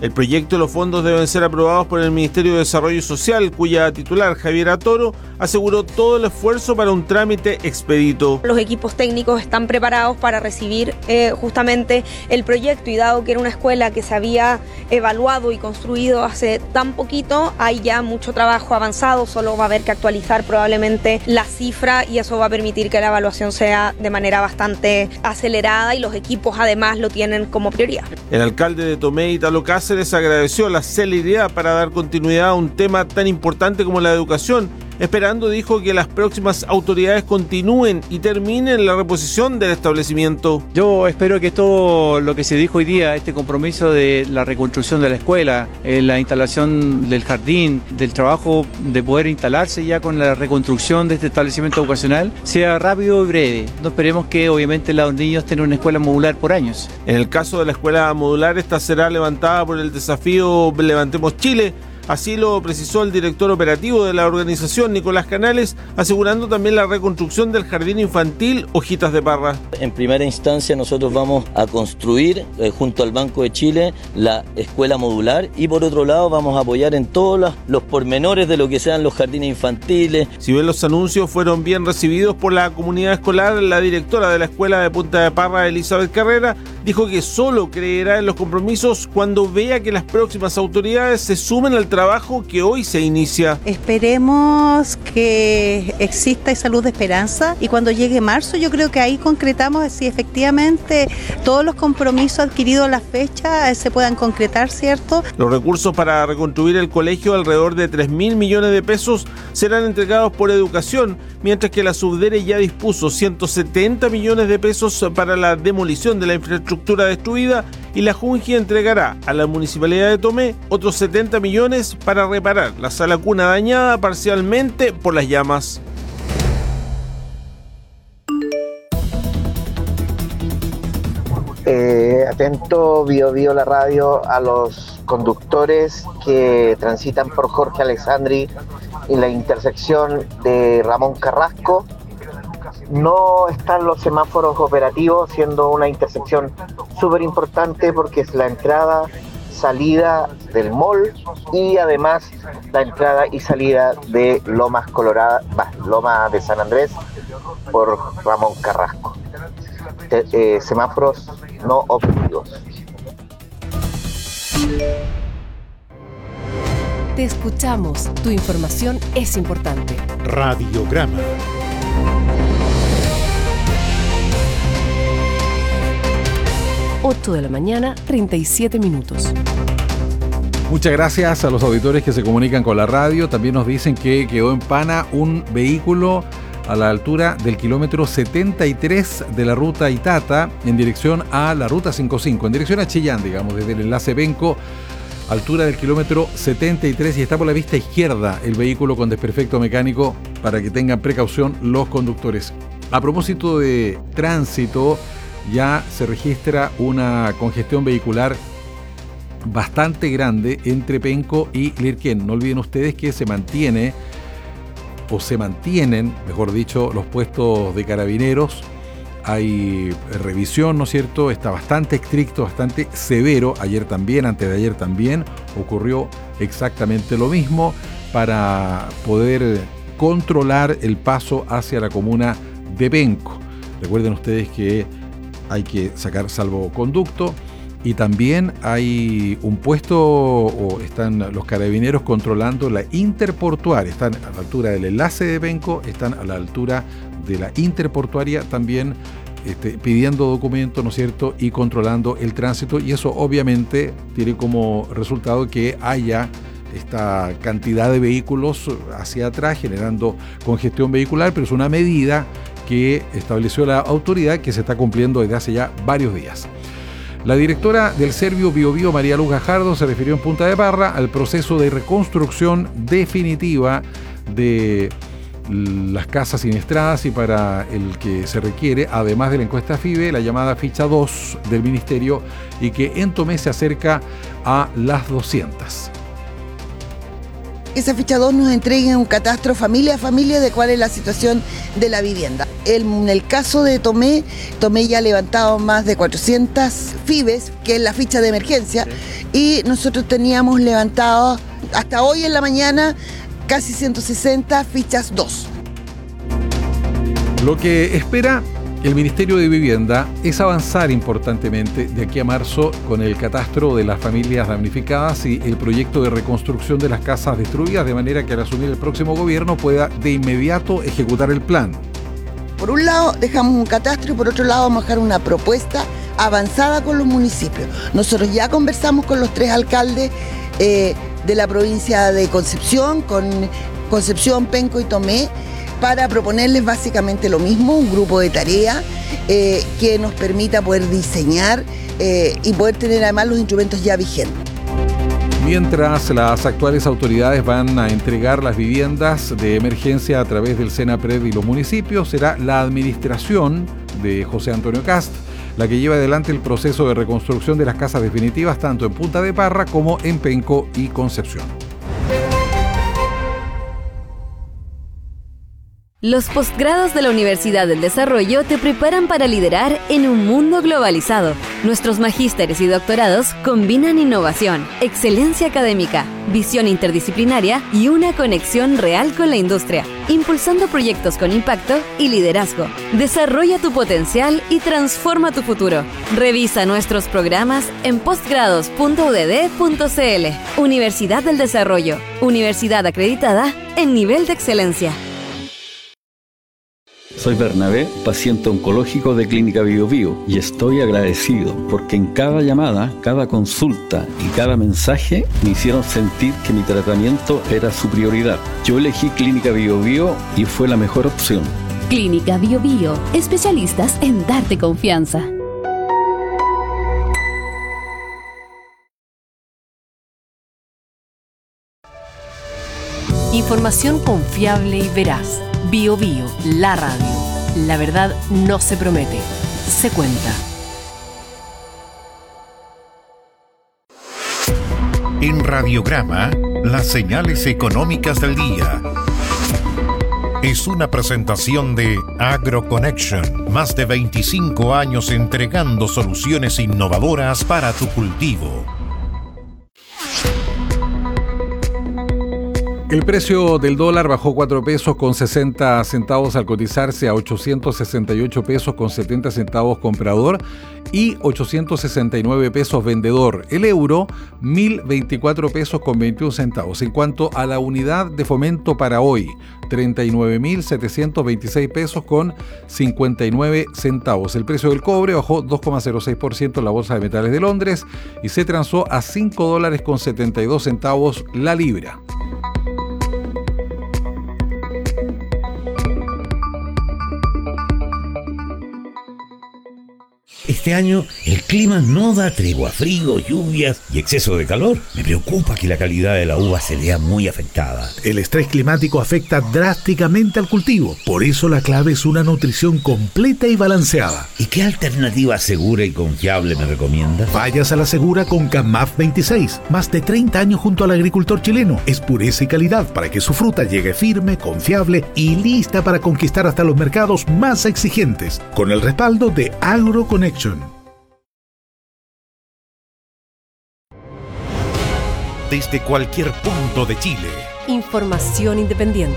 El proyecto y los fondos deben ser aprobados por el Ministerio de Desarrollo Social, cuya titular, Javiera Toro, aseguró todo el esfuerzo para un trámite expedito. Los equipos técnicos están preparados para recibir justamente el proyecto, y dado que era una escuela que se había evaluado y construido hace tan poquito, hay ya mucho trabajo avanzado, solo va a haber que actualizar probablemente la cifra y eso va a permitir que la evaluación sea de manera bastante acelerada y los equipos además lo tienen como prioridad. El alcalde de Tomé, Italo Cáceres, agradeció la celeridad para dar continuidad a un tema tan importante como la educación, esperando, dijo, que las próximas autoridades continúen y terminen la reposición del establecimiento. Yo espero que todo lo que se dijo hoy día, este compromiso de la reconstrucción de la escuela, la instalación del jardín, del trabajo de poder instalarse ya con la reconstrucción de este establecimiento educacional, sea rápido y breve. No esperemos que obviamente los niños tengan una escuela modular por años. En el caso de la escuela modular, esta será levantada por el desafío Levantemos Chile. Así lo precisó el director operativo de la organización, Nicolás Canales, asegurando también la reconstrucción del jardín infantil Hojitas de Parra. En primera instancia nosotros vamos a construir junto al Banco de Chile la escuela modular y por otro lado vamos a apoyar en todos los pormenores de lo que sean los jardines infantiles. Si bien los anuncios fueron bien recibidos por la comunidad escolar, la directora de la escuela de Punta de Parra, Elizabeth Carrera, dijo que solo creerá en los compromisos cuando vea que las próximas autoridades se sumen al trabajo que hoy se inicia. Esperemos que exista esa luz de esperanza y cuando llegue marzo yo creo que ahí concretamos si efectivamente todos los compromisos adquiridos a la fecha se puedan concretar, ¿cierto? Los recursos para reconstruir el colegio, alrededor de 3.000 millones de pesos, serán entregados por Educación, mientras que la Subdere ya dispuso 170 millones de pesos para la demolición de la infraestructura destruida y la Junji entregará a la Municipalidad de Tomé otros 70 millones para reparar la sala cuna dañada parcialmente por las llamas. Atento Bio Bio la radio a los conductores que transitan por Jorge Alessandri en la intersección de Ramón Carrasco. No están los semáforos operativos, siendo una intersección súper importante porque es la entrada, salida del mall y además la entrada y salida de Lomas de San Andrés por Ramón Carrasco. Semáforos no operativos. Te escuchamos, tu información es importante. Radiograma. Ocho de la mañana, 37 minutos. Muchas gracias a los auditores que se comunican con la radio. También nos dicen que quedó en pana un vehículo a la altura del kilómetro 73 de la ruta Itata en dirección a la ruta 55, en dirección a Chillán, digamos, desde el enlace Penco, altura del kilómetro 73, y está por la vista izquierda el vehículo con desperfecto mecánico, para que tengan precaución los conductores. A propósito de tránsito, ya se registra una congestión vehicular bastante grande entre Penco y Lirquén. No olviden ustedes que se mantienen, mejor dicho, los puestos de carabineros. Hay revisión, ¿no es cierto? Está bastante estricto, bastante severo. Ayer también, antes de ayer también, ocurrió exactamente lo mismo para poder controlar el paso hacia la comuna de Penco. Recuerden ustedes que hay que sacar salvoconducto y también hay un puesto, o están los carabineros controlando la interportuaria. Están a la altura del enlace de Penco, están a la altura de la interportuaria también pidiendo documentos, ¿no es cierto?, y controlando el tránsito, y eso obviamente tiene como resultado que haya esta cantidad de vehículos hacia atrás generando congestión vehicular, pero es una medida que estableció la autoridad que se está cumpliendo desde hace ya varios días. La directora del Servio Bio Bio, María Luz Gajardo, se refirió en Punta de Parra al proceso de reconstrucción definitiva de las casas siniestradas y para el que se requiere, además de la encuesta FIBE, la llamada ficha 2 del Ministerio, y que en Tomé se acerca a las 200. Esa ficha 2 nos entrega un catastro familia a familia de cuál es la situación de la vivienda. En el caso de Tomé ya ha levantado más de 400 FIBES, que es la ficha de emergencia, y nosotros teníamos levantado hasta hoy en la mañana casi 160 fichas 2. Lo que espera el Ministerio de Vivienda es avanzar importantemente de aquí a marzo con el catastro de las familias damnificadas y el proyecto de reconstrucción de las casas destruidas, de manera que al asumir el próximo gobierno pueda de inmediato ejecutar el plan. Por un lado dejamos un catastro y por otro lado vamos a dejar una propuesta avanzada con los municipios. Nosotros ya conversamos con los 3 alcaldes de la provincia de Concepción, con Concepción, Penco y Tomé, para proponerles básicamente lo mismo, un grupo de tarea que nos permita poder diseñar y poder tener además los instrumentos ya vigentes. Mientras las actuales autoridades van a entregar las viviendas de emergencia a través del Senapred y los municipios, será la administración de José Antonio Kast la que lleva adelante el proceso de reconstrucción de las casas definitivas tanto en Punta de Parra como en Penco y Concepción. Los posgrados de la Universidad del Desarrollo te preparan para liderar en un mundo globalizado. Nuestros magísteres y doctorados combinan innovación, excelencia académica, visión interdisciplinaria y una conexión real con la industria, impulsando proyectos con impacto y liderazgo. Desarrolla tu potencial y transforma tu futuro. Revisa nuestros programas en postgrados.udd.cl. Universidad del Desarrollo, universidad acreditada en nivel de excelencia. Soy Bernabé, paciente oncológico de Clínica Bio Bio, y estoy agradecido porque en cada llamada, cada consulta y cada mensaje me hicieron sentir que mi tratamiento era su prioridad. Yo elegí Clínica Bio Bio y fue la mejor opción. Clínica Bio Bio, especialistas en darte confianza. Información confiable y veraz. Bio Bio, la radio. La verdad no se promete, se cuenta. En Radiograma, las señales económicas del día. Es una presentación de AgroConnection. Más de 25 años entregando soluciones innovadoras para tu cultivo. El precio del dólar bajó 4 pesos con 60 centavos al cotizarse a 868 pesos con 70 centavos comprador y 869 pesos vendedor. El euro, 1.024 pesos con 21 centavos. En cuanto a la unidad de fomento para hoy, 39.726 pesos con 59 centavos. El precio del cobre bajó 2,06% en la Bolsa de Metales de Londres y se transó a $5 con 72 centavos la libra. Este año el clima no da tregua, frío, lluvias y exceso de calor. Me preocupa que la calidad de la uva se vea muy afectada. El estrés climático afecta drásticamente al cultivo. Por eso la clave es una nutrición completa y balanceada. ¿Y qué alternativa segura y confiable me recomienda? Vayas a la segura con CAMAF 26. Más de 30 años junto al agricultor chileno. Es pureza y calidad para que su fruta llegue firme, confiable y lista para conquistar hasta los mercados más exigentes. Con el respaldo de AgroConnection. Desde cualquier punto de Chile. Información independiente.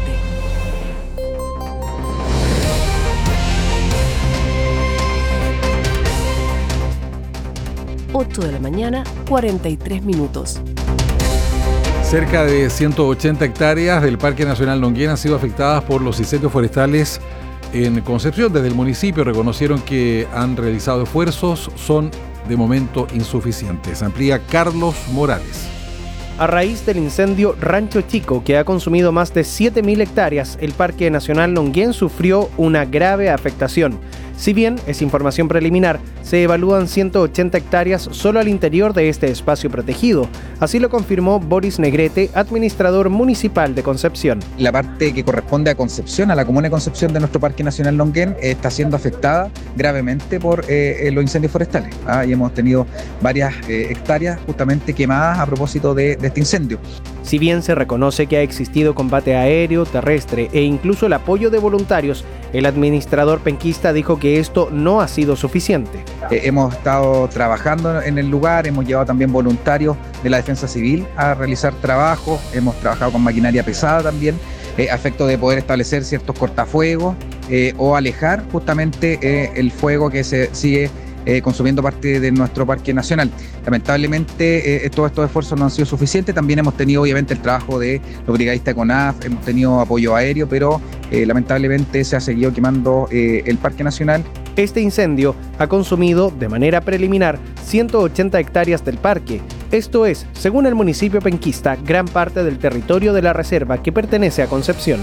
8 de la mañana, 43 minutos. Cerca de 180 hectáreas del Parque Nacional Longuén han sido afectadas por los incendios forestales en Concepción. Desde el municipio reconocieron que han realizado esfuerzos, son de momento insuficientes. Amplía Carlos Morales. A raíz del incendio Rancho Chico, que ha consumido más de 7.000 hectáreas, el Parque Nacional Longuén sufrió una grave afectación. Si bien es información preliminar, se evalúan 180 hectáreas solo al interior de este espacio protegido. Así lo confirmó Boris Negrete, administrador municipal de Concepción. La parte que corresponde a Concepción, a la comuna de Concepción de nuestro Parque Nacional Longuén, está siendo afectada gravemente por los incendios forestales. Y hemos tenido varias hectáreas justamente quemadas a propósito de este incendio. Si bien se reconoce que ha existido combate aéreo, terrestre e incluso el apoyo de voluntarios, el administrador penquista dijo que esto no ha sido suficiente. Hemos estado trabajando en el lugar, hemos llevado también voluntarios de la Defensa Civil a realizar trabajos, hemos trabajado con maquinaria pesada también, a efecto de poder establecer ciertos cortafuegos o alejar justamente el fuego que se sigue consumiendo parte de nuestro parque nacional. Lamentablemente todos estos esfuerzos no han sido suficientes. También hemos tenido obviamente el trabajo de los brigadistas de CONAF, hemos tenido apoyo aéreo, pero lamentablemente se ha seguido quemando el parque nacional. Este incendio ha consumido de manera preliminar 180 hectáreas del parque. Esto es, según el municipio penquista, gran parte del territorio de la reserva que pertenece a Concepción.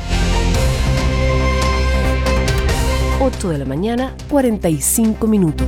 8 de la mañana, 45 minutos.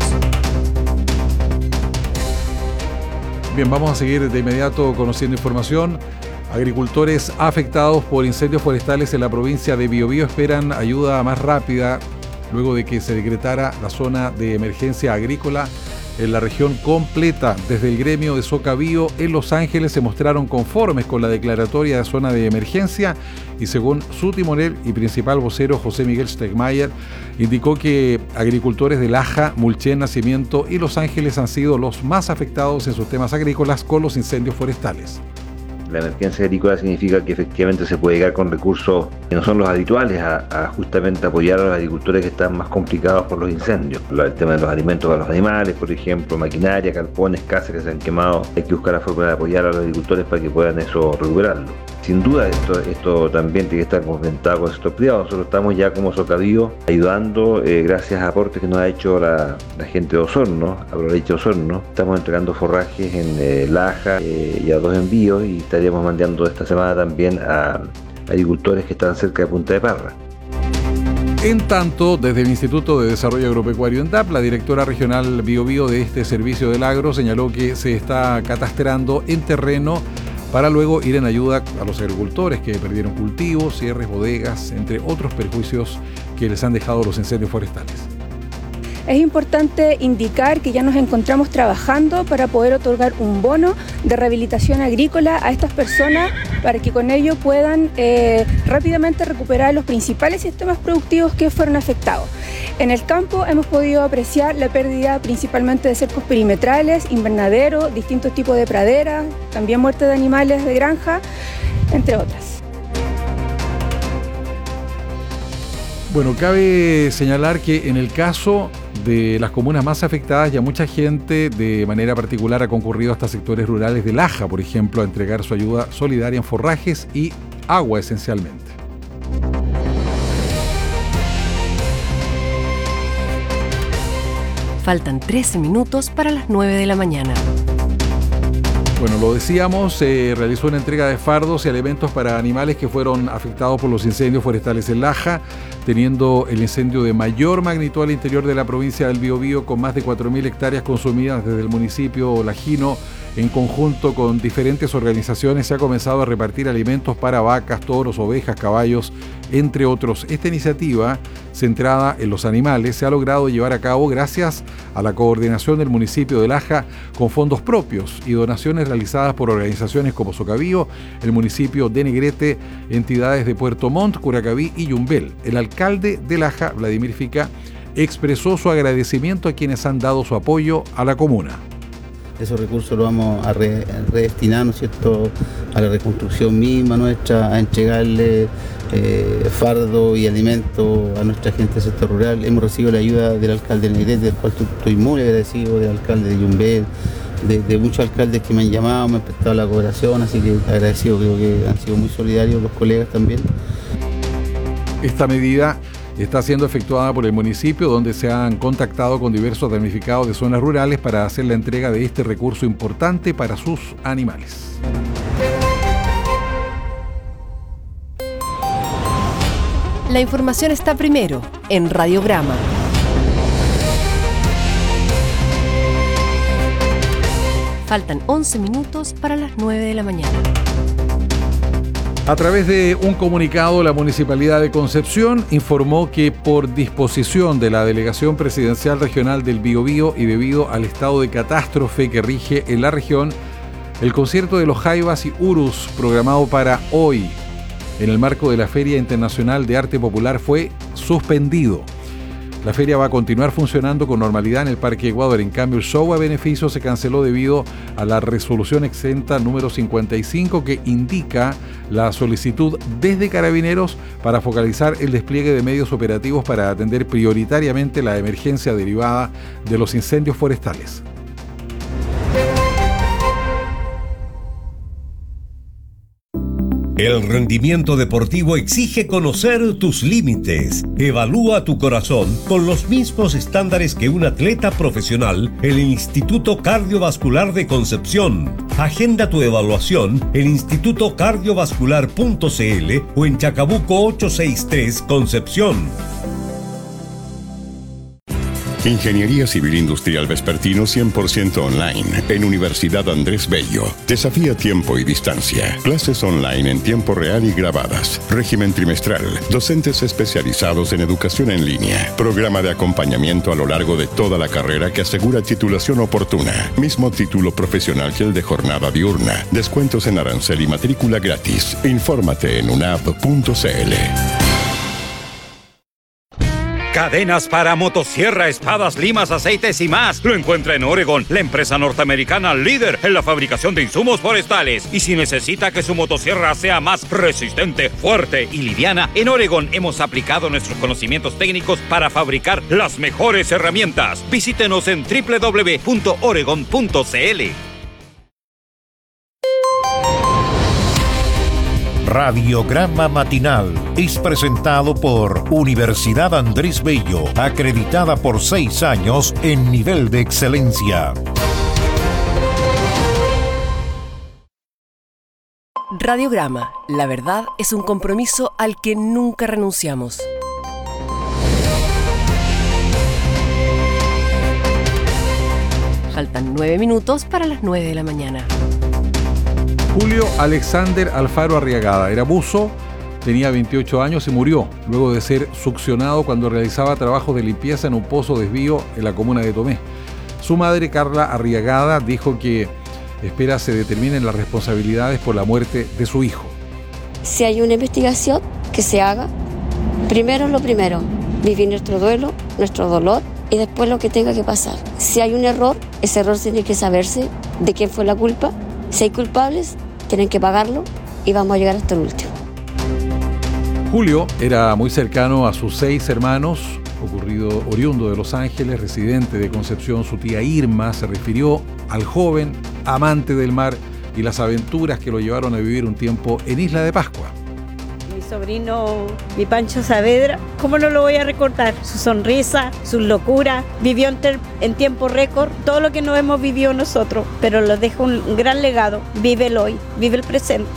Bien, vamos a seguir de inmediato conociendo información. Agricultores afectados por incendios forestales en la provincia de Biobío esperan ayuda más rápida luego de que se decretara la zona de emergencia agrícola en la región completa. Desde el gremio de Socabío en Los Ángeles se mostraron conformes con la declaratoria de zona de emergencia y según su timonel y principal vocero José Miguel Stegmayer, indicó que agricultores de Laja, Mulchen, Nacimiento y Los Ángeles han sido los más afectados en sus temas agrícolas con los incendios forestales. La emergencia agrícola significa que efectivamente se puede llegar con recursos que no son los habituales a justamente apoyar a los agricultores que están más complicados por los incendios. El tema de los alimentos para los animales, por ejemplo, maquinaria, galpones, casas que se han quemado. Hay que buscar la forma de apoyar a los agricultores para que puedan eso recuperarlo. Sin duda esto también tiene que estar complementado con el sector privado. Nosotros estamos ya como Socabío ayudando gracias a aportes que nos ha hecho la gente de Osorno, Agroleche Osorno. Estamos entregando forrajes en Laja y a 2 envíos y estaríamos mandando esta semana también a agricultores que están cerca de Punta de Parra. En tanto, desde el Instituto de Desarrollo Agropecuario ENDAP, la directora regional Biobío de este servicio del agro señaló que se está catastrando en terreno para luego ir en ayuda a los agricultores que perdieron cultivos, cierres, bodegas, entre otros perjuicios que les han dejado los incendios forestales. Es importante indicar que ya nos encontramos trabajando para poder otorgar un bono de rehabilitación agrícola a estas personas para que con ello puedan rápidamente recuperar los principales sistemas productivos que fueron afectados. En el campo hemos podido apreciar la pérdida principalmente de cercos perimetrales, invernaderos, distintos tipos de praderas, también muerte de animales de granja, entre otras. Bueno, cabe señalar que en el caso de las comunas más afectadas ya mucha gente de manera particular ha concurrido hasta sectores rurales de Laja, por ejemplo, a entregar su ayuda solidaria en forrajes y agua esencialmente. Faltan 13 minutos para las 9 de la mañana. Bueno, lo decíamos, se realizó una entrega de fardos y alimentos para animales que fueron afectados por los incendios forestales en Laja, teniendo el incendio de mayor magnitud al interior de la provincia del Biobío, con más de 4.000 hectáreas consumidas desde el municipio lajino. En conjunto con diferentes organizaciones se ha comenzado a repartir alimentos para vacas, toros, ovejas, caballos, entre otros. Esta iniciativa, centrada en los animales, se ha logrado llevar a cabo gracias a la coordinación del municipio de Laja con fondos propios y donaciones realizadas por organizaciones como Socabío, el municipio de Negrete, entidades de Puerto Montt, Curacaví y Yumbel. El alcalde de Laja, Vladimir Fica, expresó su agradecimiento a quienes han dado su apoyo a la comuna. Esos recursos los vamos a redestinar, ¿no es cierto?, a la reconstrucción misma nuestra, a entregarle fardo y alimento a nuestra gente del sector rural. Hemos recibido la ayuda del alcalde de Negrete, del cual estoy muy agradecido, del alcalde de Yumbel, de muchos alcaldes que me han llamado, me han prestado la cooperación, así que agradecido, creo que han sido muy solidarios los colegas también. Esta medida está siendo efectuada por el municipio, donde se han contactado con diversos damnificados de zonas rurales para hacer la entrega de este recurso importante para sus animales. La información está primero en Radiograma. Faltan 11 minutos para las 9 de la mañana. A través de un comunicado, la Municipalidad de Concepción informó que por disposición de la Delegación Presidencial Regional del Biobío y debido al estado de catástrofe que rige en la región, El concierto de los Jaivas y Urus, programado para hoy en el marco de la Feria Internacional de Arte Popular, fue suspendido. La feria va a continuar funcionando con normalidad en el Parque Ecuador. En cambio, el show a beneficio se canceló debido a la resolución exenta número 55 que indica la solicitud desde Carabineros para focalizar el despliegue de medios operativos para atender prioritariamente la emergencia derivada de los incendios forestales. El rendimiento deportivo exige conocer tus límites. Evalúa tu corazón con los mismos estándares que un atleta profesional en el Instituto Cardiovascular de Concepción. Agenda tu evaluación en institutocardiovascular.cl o en Chacabuco 863 Concepción. Ingeniería Civil Industrial Vespertino 100% online en Universidad Andrés Bello. Desafía tiempo y distancia. Clases online en tiempo real y grabadas. Régimen trimestral. Docentes especializados en educación en línea. Programa de acompañamiento a lo largo de toda la carrera que asegura titulación oportuna. Mismo título profesional que el de jornada diurna. Descuentos en arancel y matrícula gratis. Infórmate en unap.cl. Cadenas para motosierra, espadas, limas, aceites y más. Lo encuentra en Oregon, la empresa norteamericana líder en la fabricación de insumos forestales. Y si necesita que su motosierra sea más resistente, fuerte y liviana, en Oregon hemos aplicado nuestros conocimientos técnicos para fabricar las mejores herramientas. Visítenos en www.oregon.cl. Radiograma Matinal es presentado por Universidad Andrés Bello, acreditada por 6 años en nivel de excelencia. Radiograma, la verdad es un compromiso al que nunca renunciamos. Faltan 9 minutos para las 9 de la mañana. Julio Alexander Alfaro Arriagada era buzo, tenía 28 años y murió luego de ser succionado cuando realizaba trabajos de limpieza en un pozo desvío en la comuna de Tomé. Su madre, Carla Arriagada, dijo que espera se determinen las responsabilidades por la muerte de su hijo. Si hay una investigación, que se haga. Primero lo primero, vivir nuestro duelo, nuestro dolor y después lo que tenga que pasar. Si hay un error, ese error tiene que saberse de quién fue la culpa. Si hay culpables, tienen que pagarlo y vamos a llegar hasta el último. Julio era muy cercano a sus 6 hermanos, oriundo de Los Ángeles, residente de Concepción. Su tía Irma se refirió al joven amante del mar y las aventuras que lo llevaron a vivir un tiempo en Isla de Pascua. Mi sobrino, mi Pancho Saavedra, ¿cómo no lo voy a recordar? Su sonrisa, su locura, vivió en tiempo récord todo lo que no hemos vivido nosotros, pero lo deja un gran legado. Vive el hoy, vive el presente.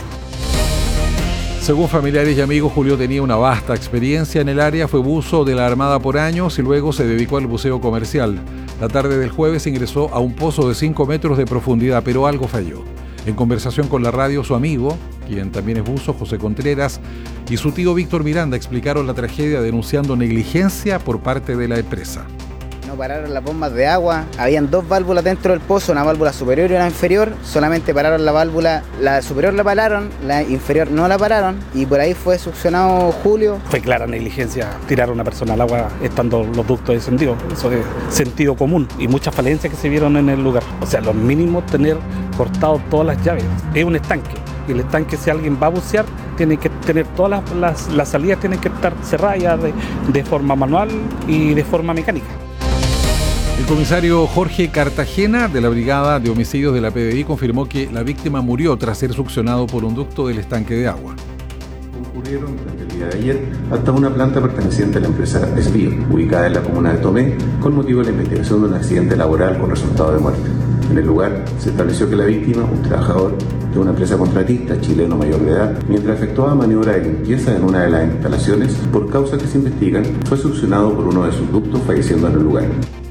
Según familiares y amigos, Julio tenía una vasta experiencia en el área, fue buzo de la Armada por años y luego se dedicó al buceo comercial. La tarde del jueves ingresó a un pozo de 5 metros de profundidad, pero algo falló. En conversación con la radio, su amigo, quien también es buzo, José Contreras, y su tío Víctor Miranda explicaron la tragedia denunciando negligencia por parte de la empresa. No pararon las bombas de agua, habían 2 válvulas dentro del pozo, una válvula superior y una inferior, solamente pararon la válvula, la superior la pararon, la inferior no la pararon y por ahí fue succionado Julio. Fue clara negligencia tirar a una persona al agua estando los ductos encendidos, eso es sentido común y muchas falencias que se vieron en el lugar. O sea, lo mínimo tener cortado todas las llaves, es un estanque. Y el estanque, si alguien va a bucear, tiene que tener todas las salidas tienen que estar cerradas ya de forma manual y de forma mecánica. El comisario Jorge Cartagena, de la Brigada de Homicidios de la PDI, confirmó que la víctima murió tras ser succionado por un ducto del estanque de agua. Concurrieron durante el día de ayer hasta una planta perteneciente a la empresa Esbio, ubicada en la comuna de Tomé, con motivo de la investigación de un accidente laboral con resultado de muerte. En el lugar se estableció que la víctima, un trabajador de una empresa contratista chileno mayor de edad, mientras efectuaba maniobra de limpieza en una de las instalaciones, por causas que se investigan, fue succionado por uno de sus ductos, falleciendo en el lugar.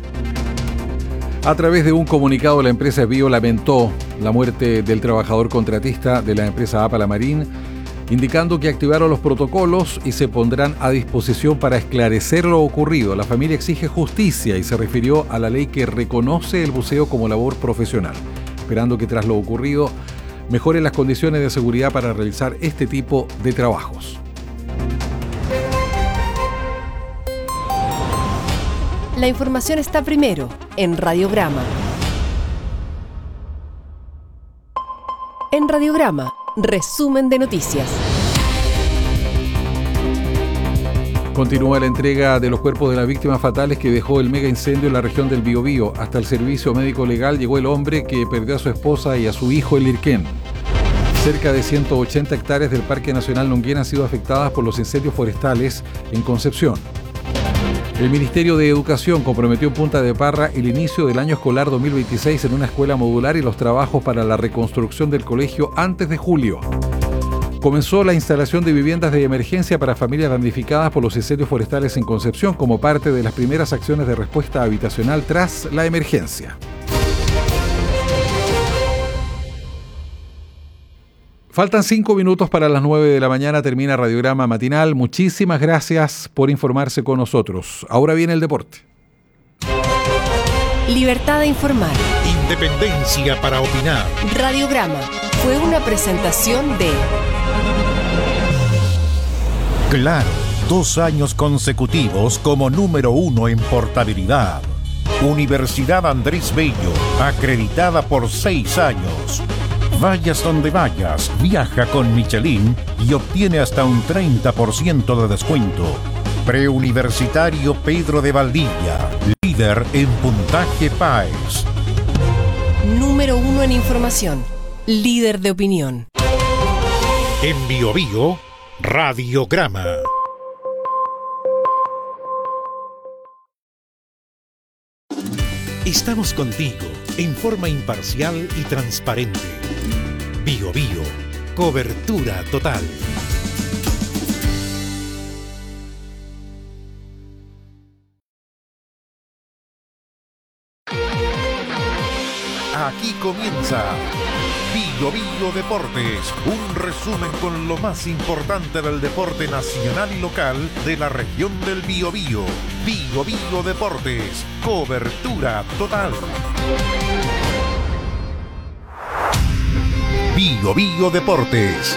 A través de un comunicado, la empresa Esbio lamentó la muerte del trabajador contratista de la empresa APA La Marín, indicando que activaron los protocolos y se pondrán a disposición para esclarecer lo ocurrido. La familia exige justicia y se refirió a la ley que reconoce el buceo como labor profesional. esperando que tras lo ocurrido mejoren las condiciones de seguridad para realizar este tipo de trabajos. La información está primero en Radiograma. En Radiograma, resumen de noticias. Continúa la entrega de los cuerpos de las víctimas fatales que dejó el mega incendio en la región del Biobío. Hasta el servicio médico legal llegó el hombre que perdió a su esposa y a su hijo en Lirquén. Cerca de 180 hectáreas del Parque Nacional Longuén han sido afectadas por los incendios forestales en Concepción. El Ministerio de Educación comprometió en Punta de Parra el inicio del año escolar 2026 en una escuela modular y los trabajos para la reconstrucción del colegio antes de julio. Comenzó la instalación de viviendas de emergencia para familias damnificadas por los incendios forestales en Concepción como parte de las primeras acciones de respuesta habitacional tras la emergencia. Faltan 5 minutos para las 9 de la mañana, termina Radiograma Matinal. Muchísimas gracias por informarse con nosotros. Ahora viene el deporte. Libertad de informar. Independencia para opinar. Radiograma fue una presentación de... Claro, 2 años consecutivos como número 1 en portabilidad. Universidad Andrés Bello, acreditada por 6 años. Vayas donde vayas, viaja con Michelin y obtiene hasta un 30% de descuento. Preuniversitario Pedro de Valdivia, líder en puntaje PAES. Número 1 en información, líder de opinión. En Biobío, Radiograma. Estamos contigo en forma imparcial y transparente. Biobío, cobertura total. Aquí comienza Biobío Deportes, un resumen con lo más importante del deporte nacional y local de la región del Biobío. Biobío Deportes, cobertura total. Biobío Deportes.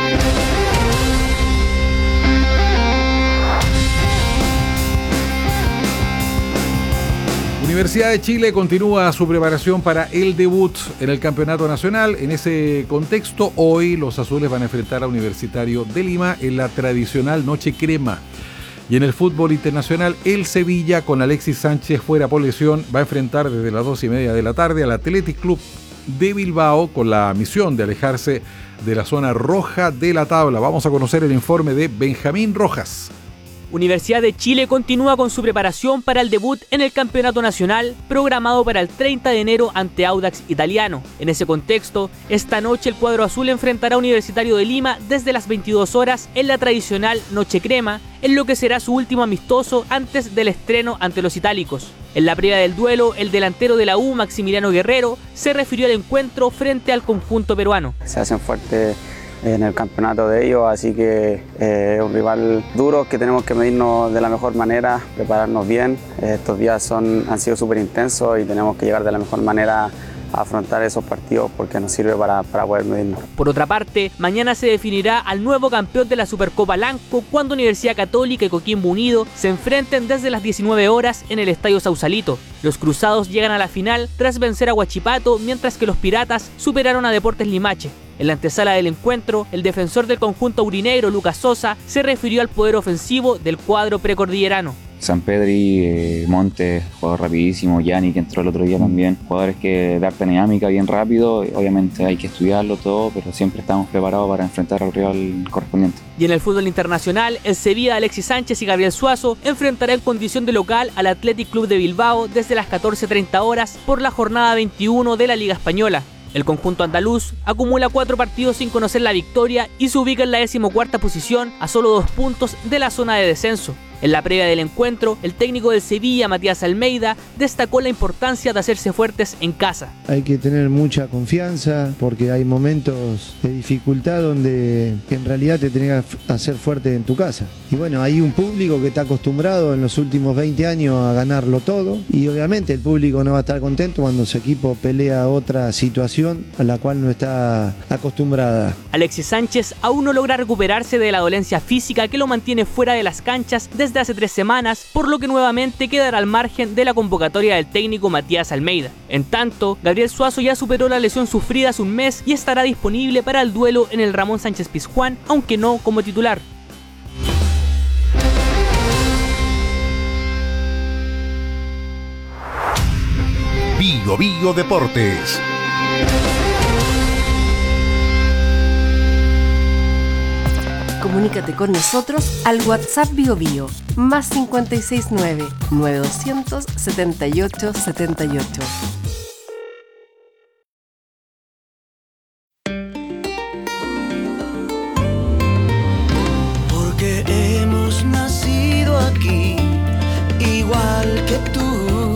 Universidad de Chile continúa su preparación para el debut en el Campeonato Nacional. En ese contexto, hoy los azules van a enfrentar a Universitario de Lima en la tradicional Noche Crema. Y en el fútbol internacional, el Sevilla, con Alexis Sánchez fuera por lesión, va a enfrentar desde las 2:30 de la tarde al Athletic Club de Bilbao con la misión de alejarse de la zona roja de la tabla. Vamos a conocer el informe de Benjamín Rojas. Universidad de Chile continúa con su preparación para el debut en el Campeonato Nacional, programado para el 30 de enero ante Audax Italiano. En ese contexto, esta noche el cuadro azul enfrentará a Universitario de Lima desde las 22 horas en la tradicional Noche Crema, en lo que será su último amistoso antes del estreno ante los itálicos. En la previa del duelo, el delantero de la U, Maximiliano Guerrero, se refirió al encuentro frente al conjunto peruano. Se hacen fuertes en el campeonato de ellos, así que es un rival duro que tenemos que medirnos de la mejor manera, prepararnos bien. Estos días han sido súper intensos y tenemos que llegar de la mejor manera a afrontar esos partidos porque nos sirve para poder medirnos. Por otra parte, mañana se definirá al nuevo campeón de la Supercopa Lanco cuando Universidad Católica y Coquimbo Unido se enfrenten desde las 19 horas en el Estadio Sausalito. Los cruzados llegan a la final tras vencer a Huachipato, mientras que los Piratas superaron a Deportes Limache. En la antesala del encuentro, el defensor del conjunto aurinegro, Lucas Sosa, se refirió al poder ofensivo del cuadro precordillerano. Sampedri, Montes, jugador rapidísimo, Yanni que entró el otro día también, jugadores que de alta dinámica, bien rápido, obviamente hay que estudiarlo todo, pero siempre estamos preparados para enfrentar al rival correspondiente. Y en el fútbol internacional, el Sevilla de Alexis Sánchez y Gabriel Suazo enfrentará en condición de local al Athletic Club de Bilbao desde las 14:30 horas por la jornada 21 de la Liga Española. El conjunto andaluz acumula 4 partidos sin conocer la victoria y se ubica en la 14ª posición a solo 2 puntos de la zona de descenso. En la previa del encuentro, el técnico del Sevilla, Matías Almeida, destacó la importancia de hacerse fuertes en casa. Hay que tener mucha confianza porque hay momentos de dificultad donde en realidad te tenés que hacer fuerte en tu casa. Y bueno, hay un público que está acostumbrado en los últimos 20 años a ganarlo todo y obviamente el público no va a estar contento cuando su equipo pelea otra situación a la cual no está acostumbrada. Alexis Sánchez aún no logra recuperarse de la dolencia física que lo mantiene fuera de las canchas desde hace 3 semanas, por lo que nuevamente quedará al margen de la convocatoria del técnico Matías Almeida. En tanto, Gabriel Suazo ya superó la lesión sufrida hace un mes y estará disponible para el duelo en el Ramón Sánchez Pizjuán, aunque no como titular. Bio Bio Deportes. Comunícate con nosotros al WhatsApp Bio Bio, más 569-900-7878. Porque hemos nacido aquí, igual que tú.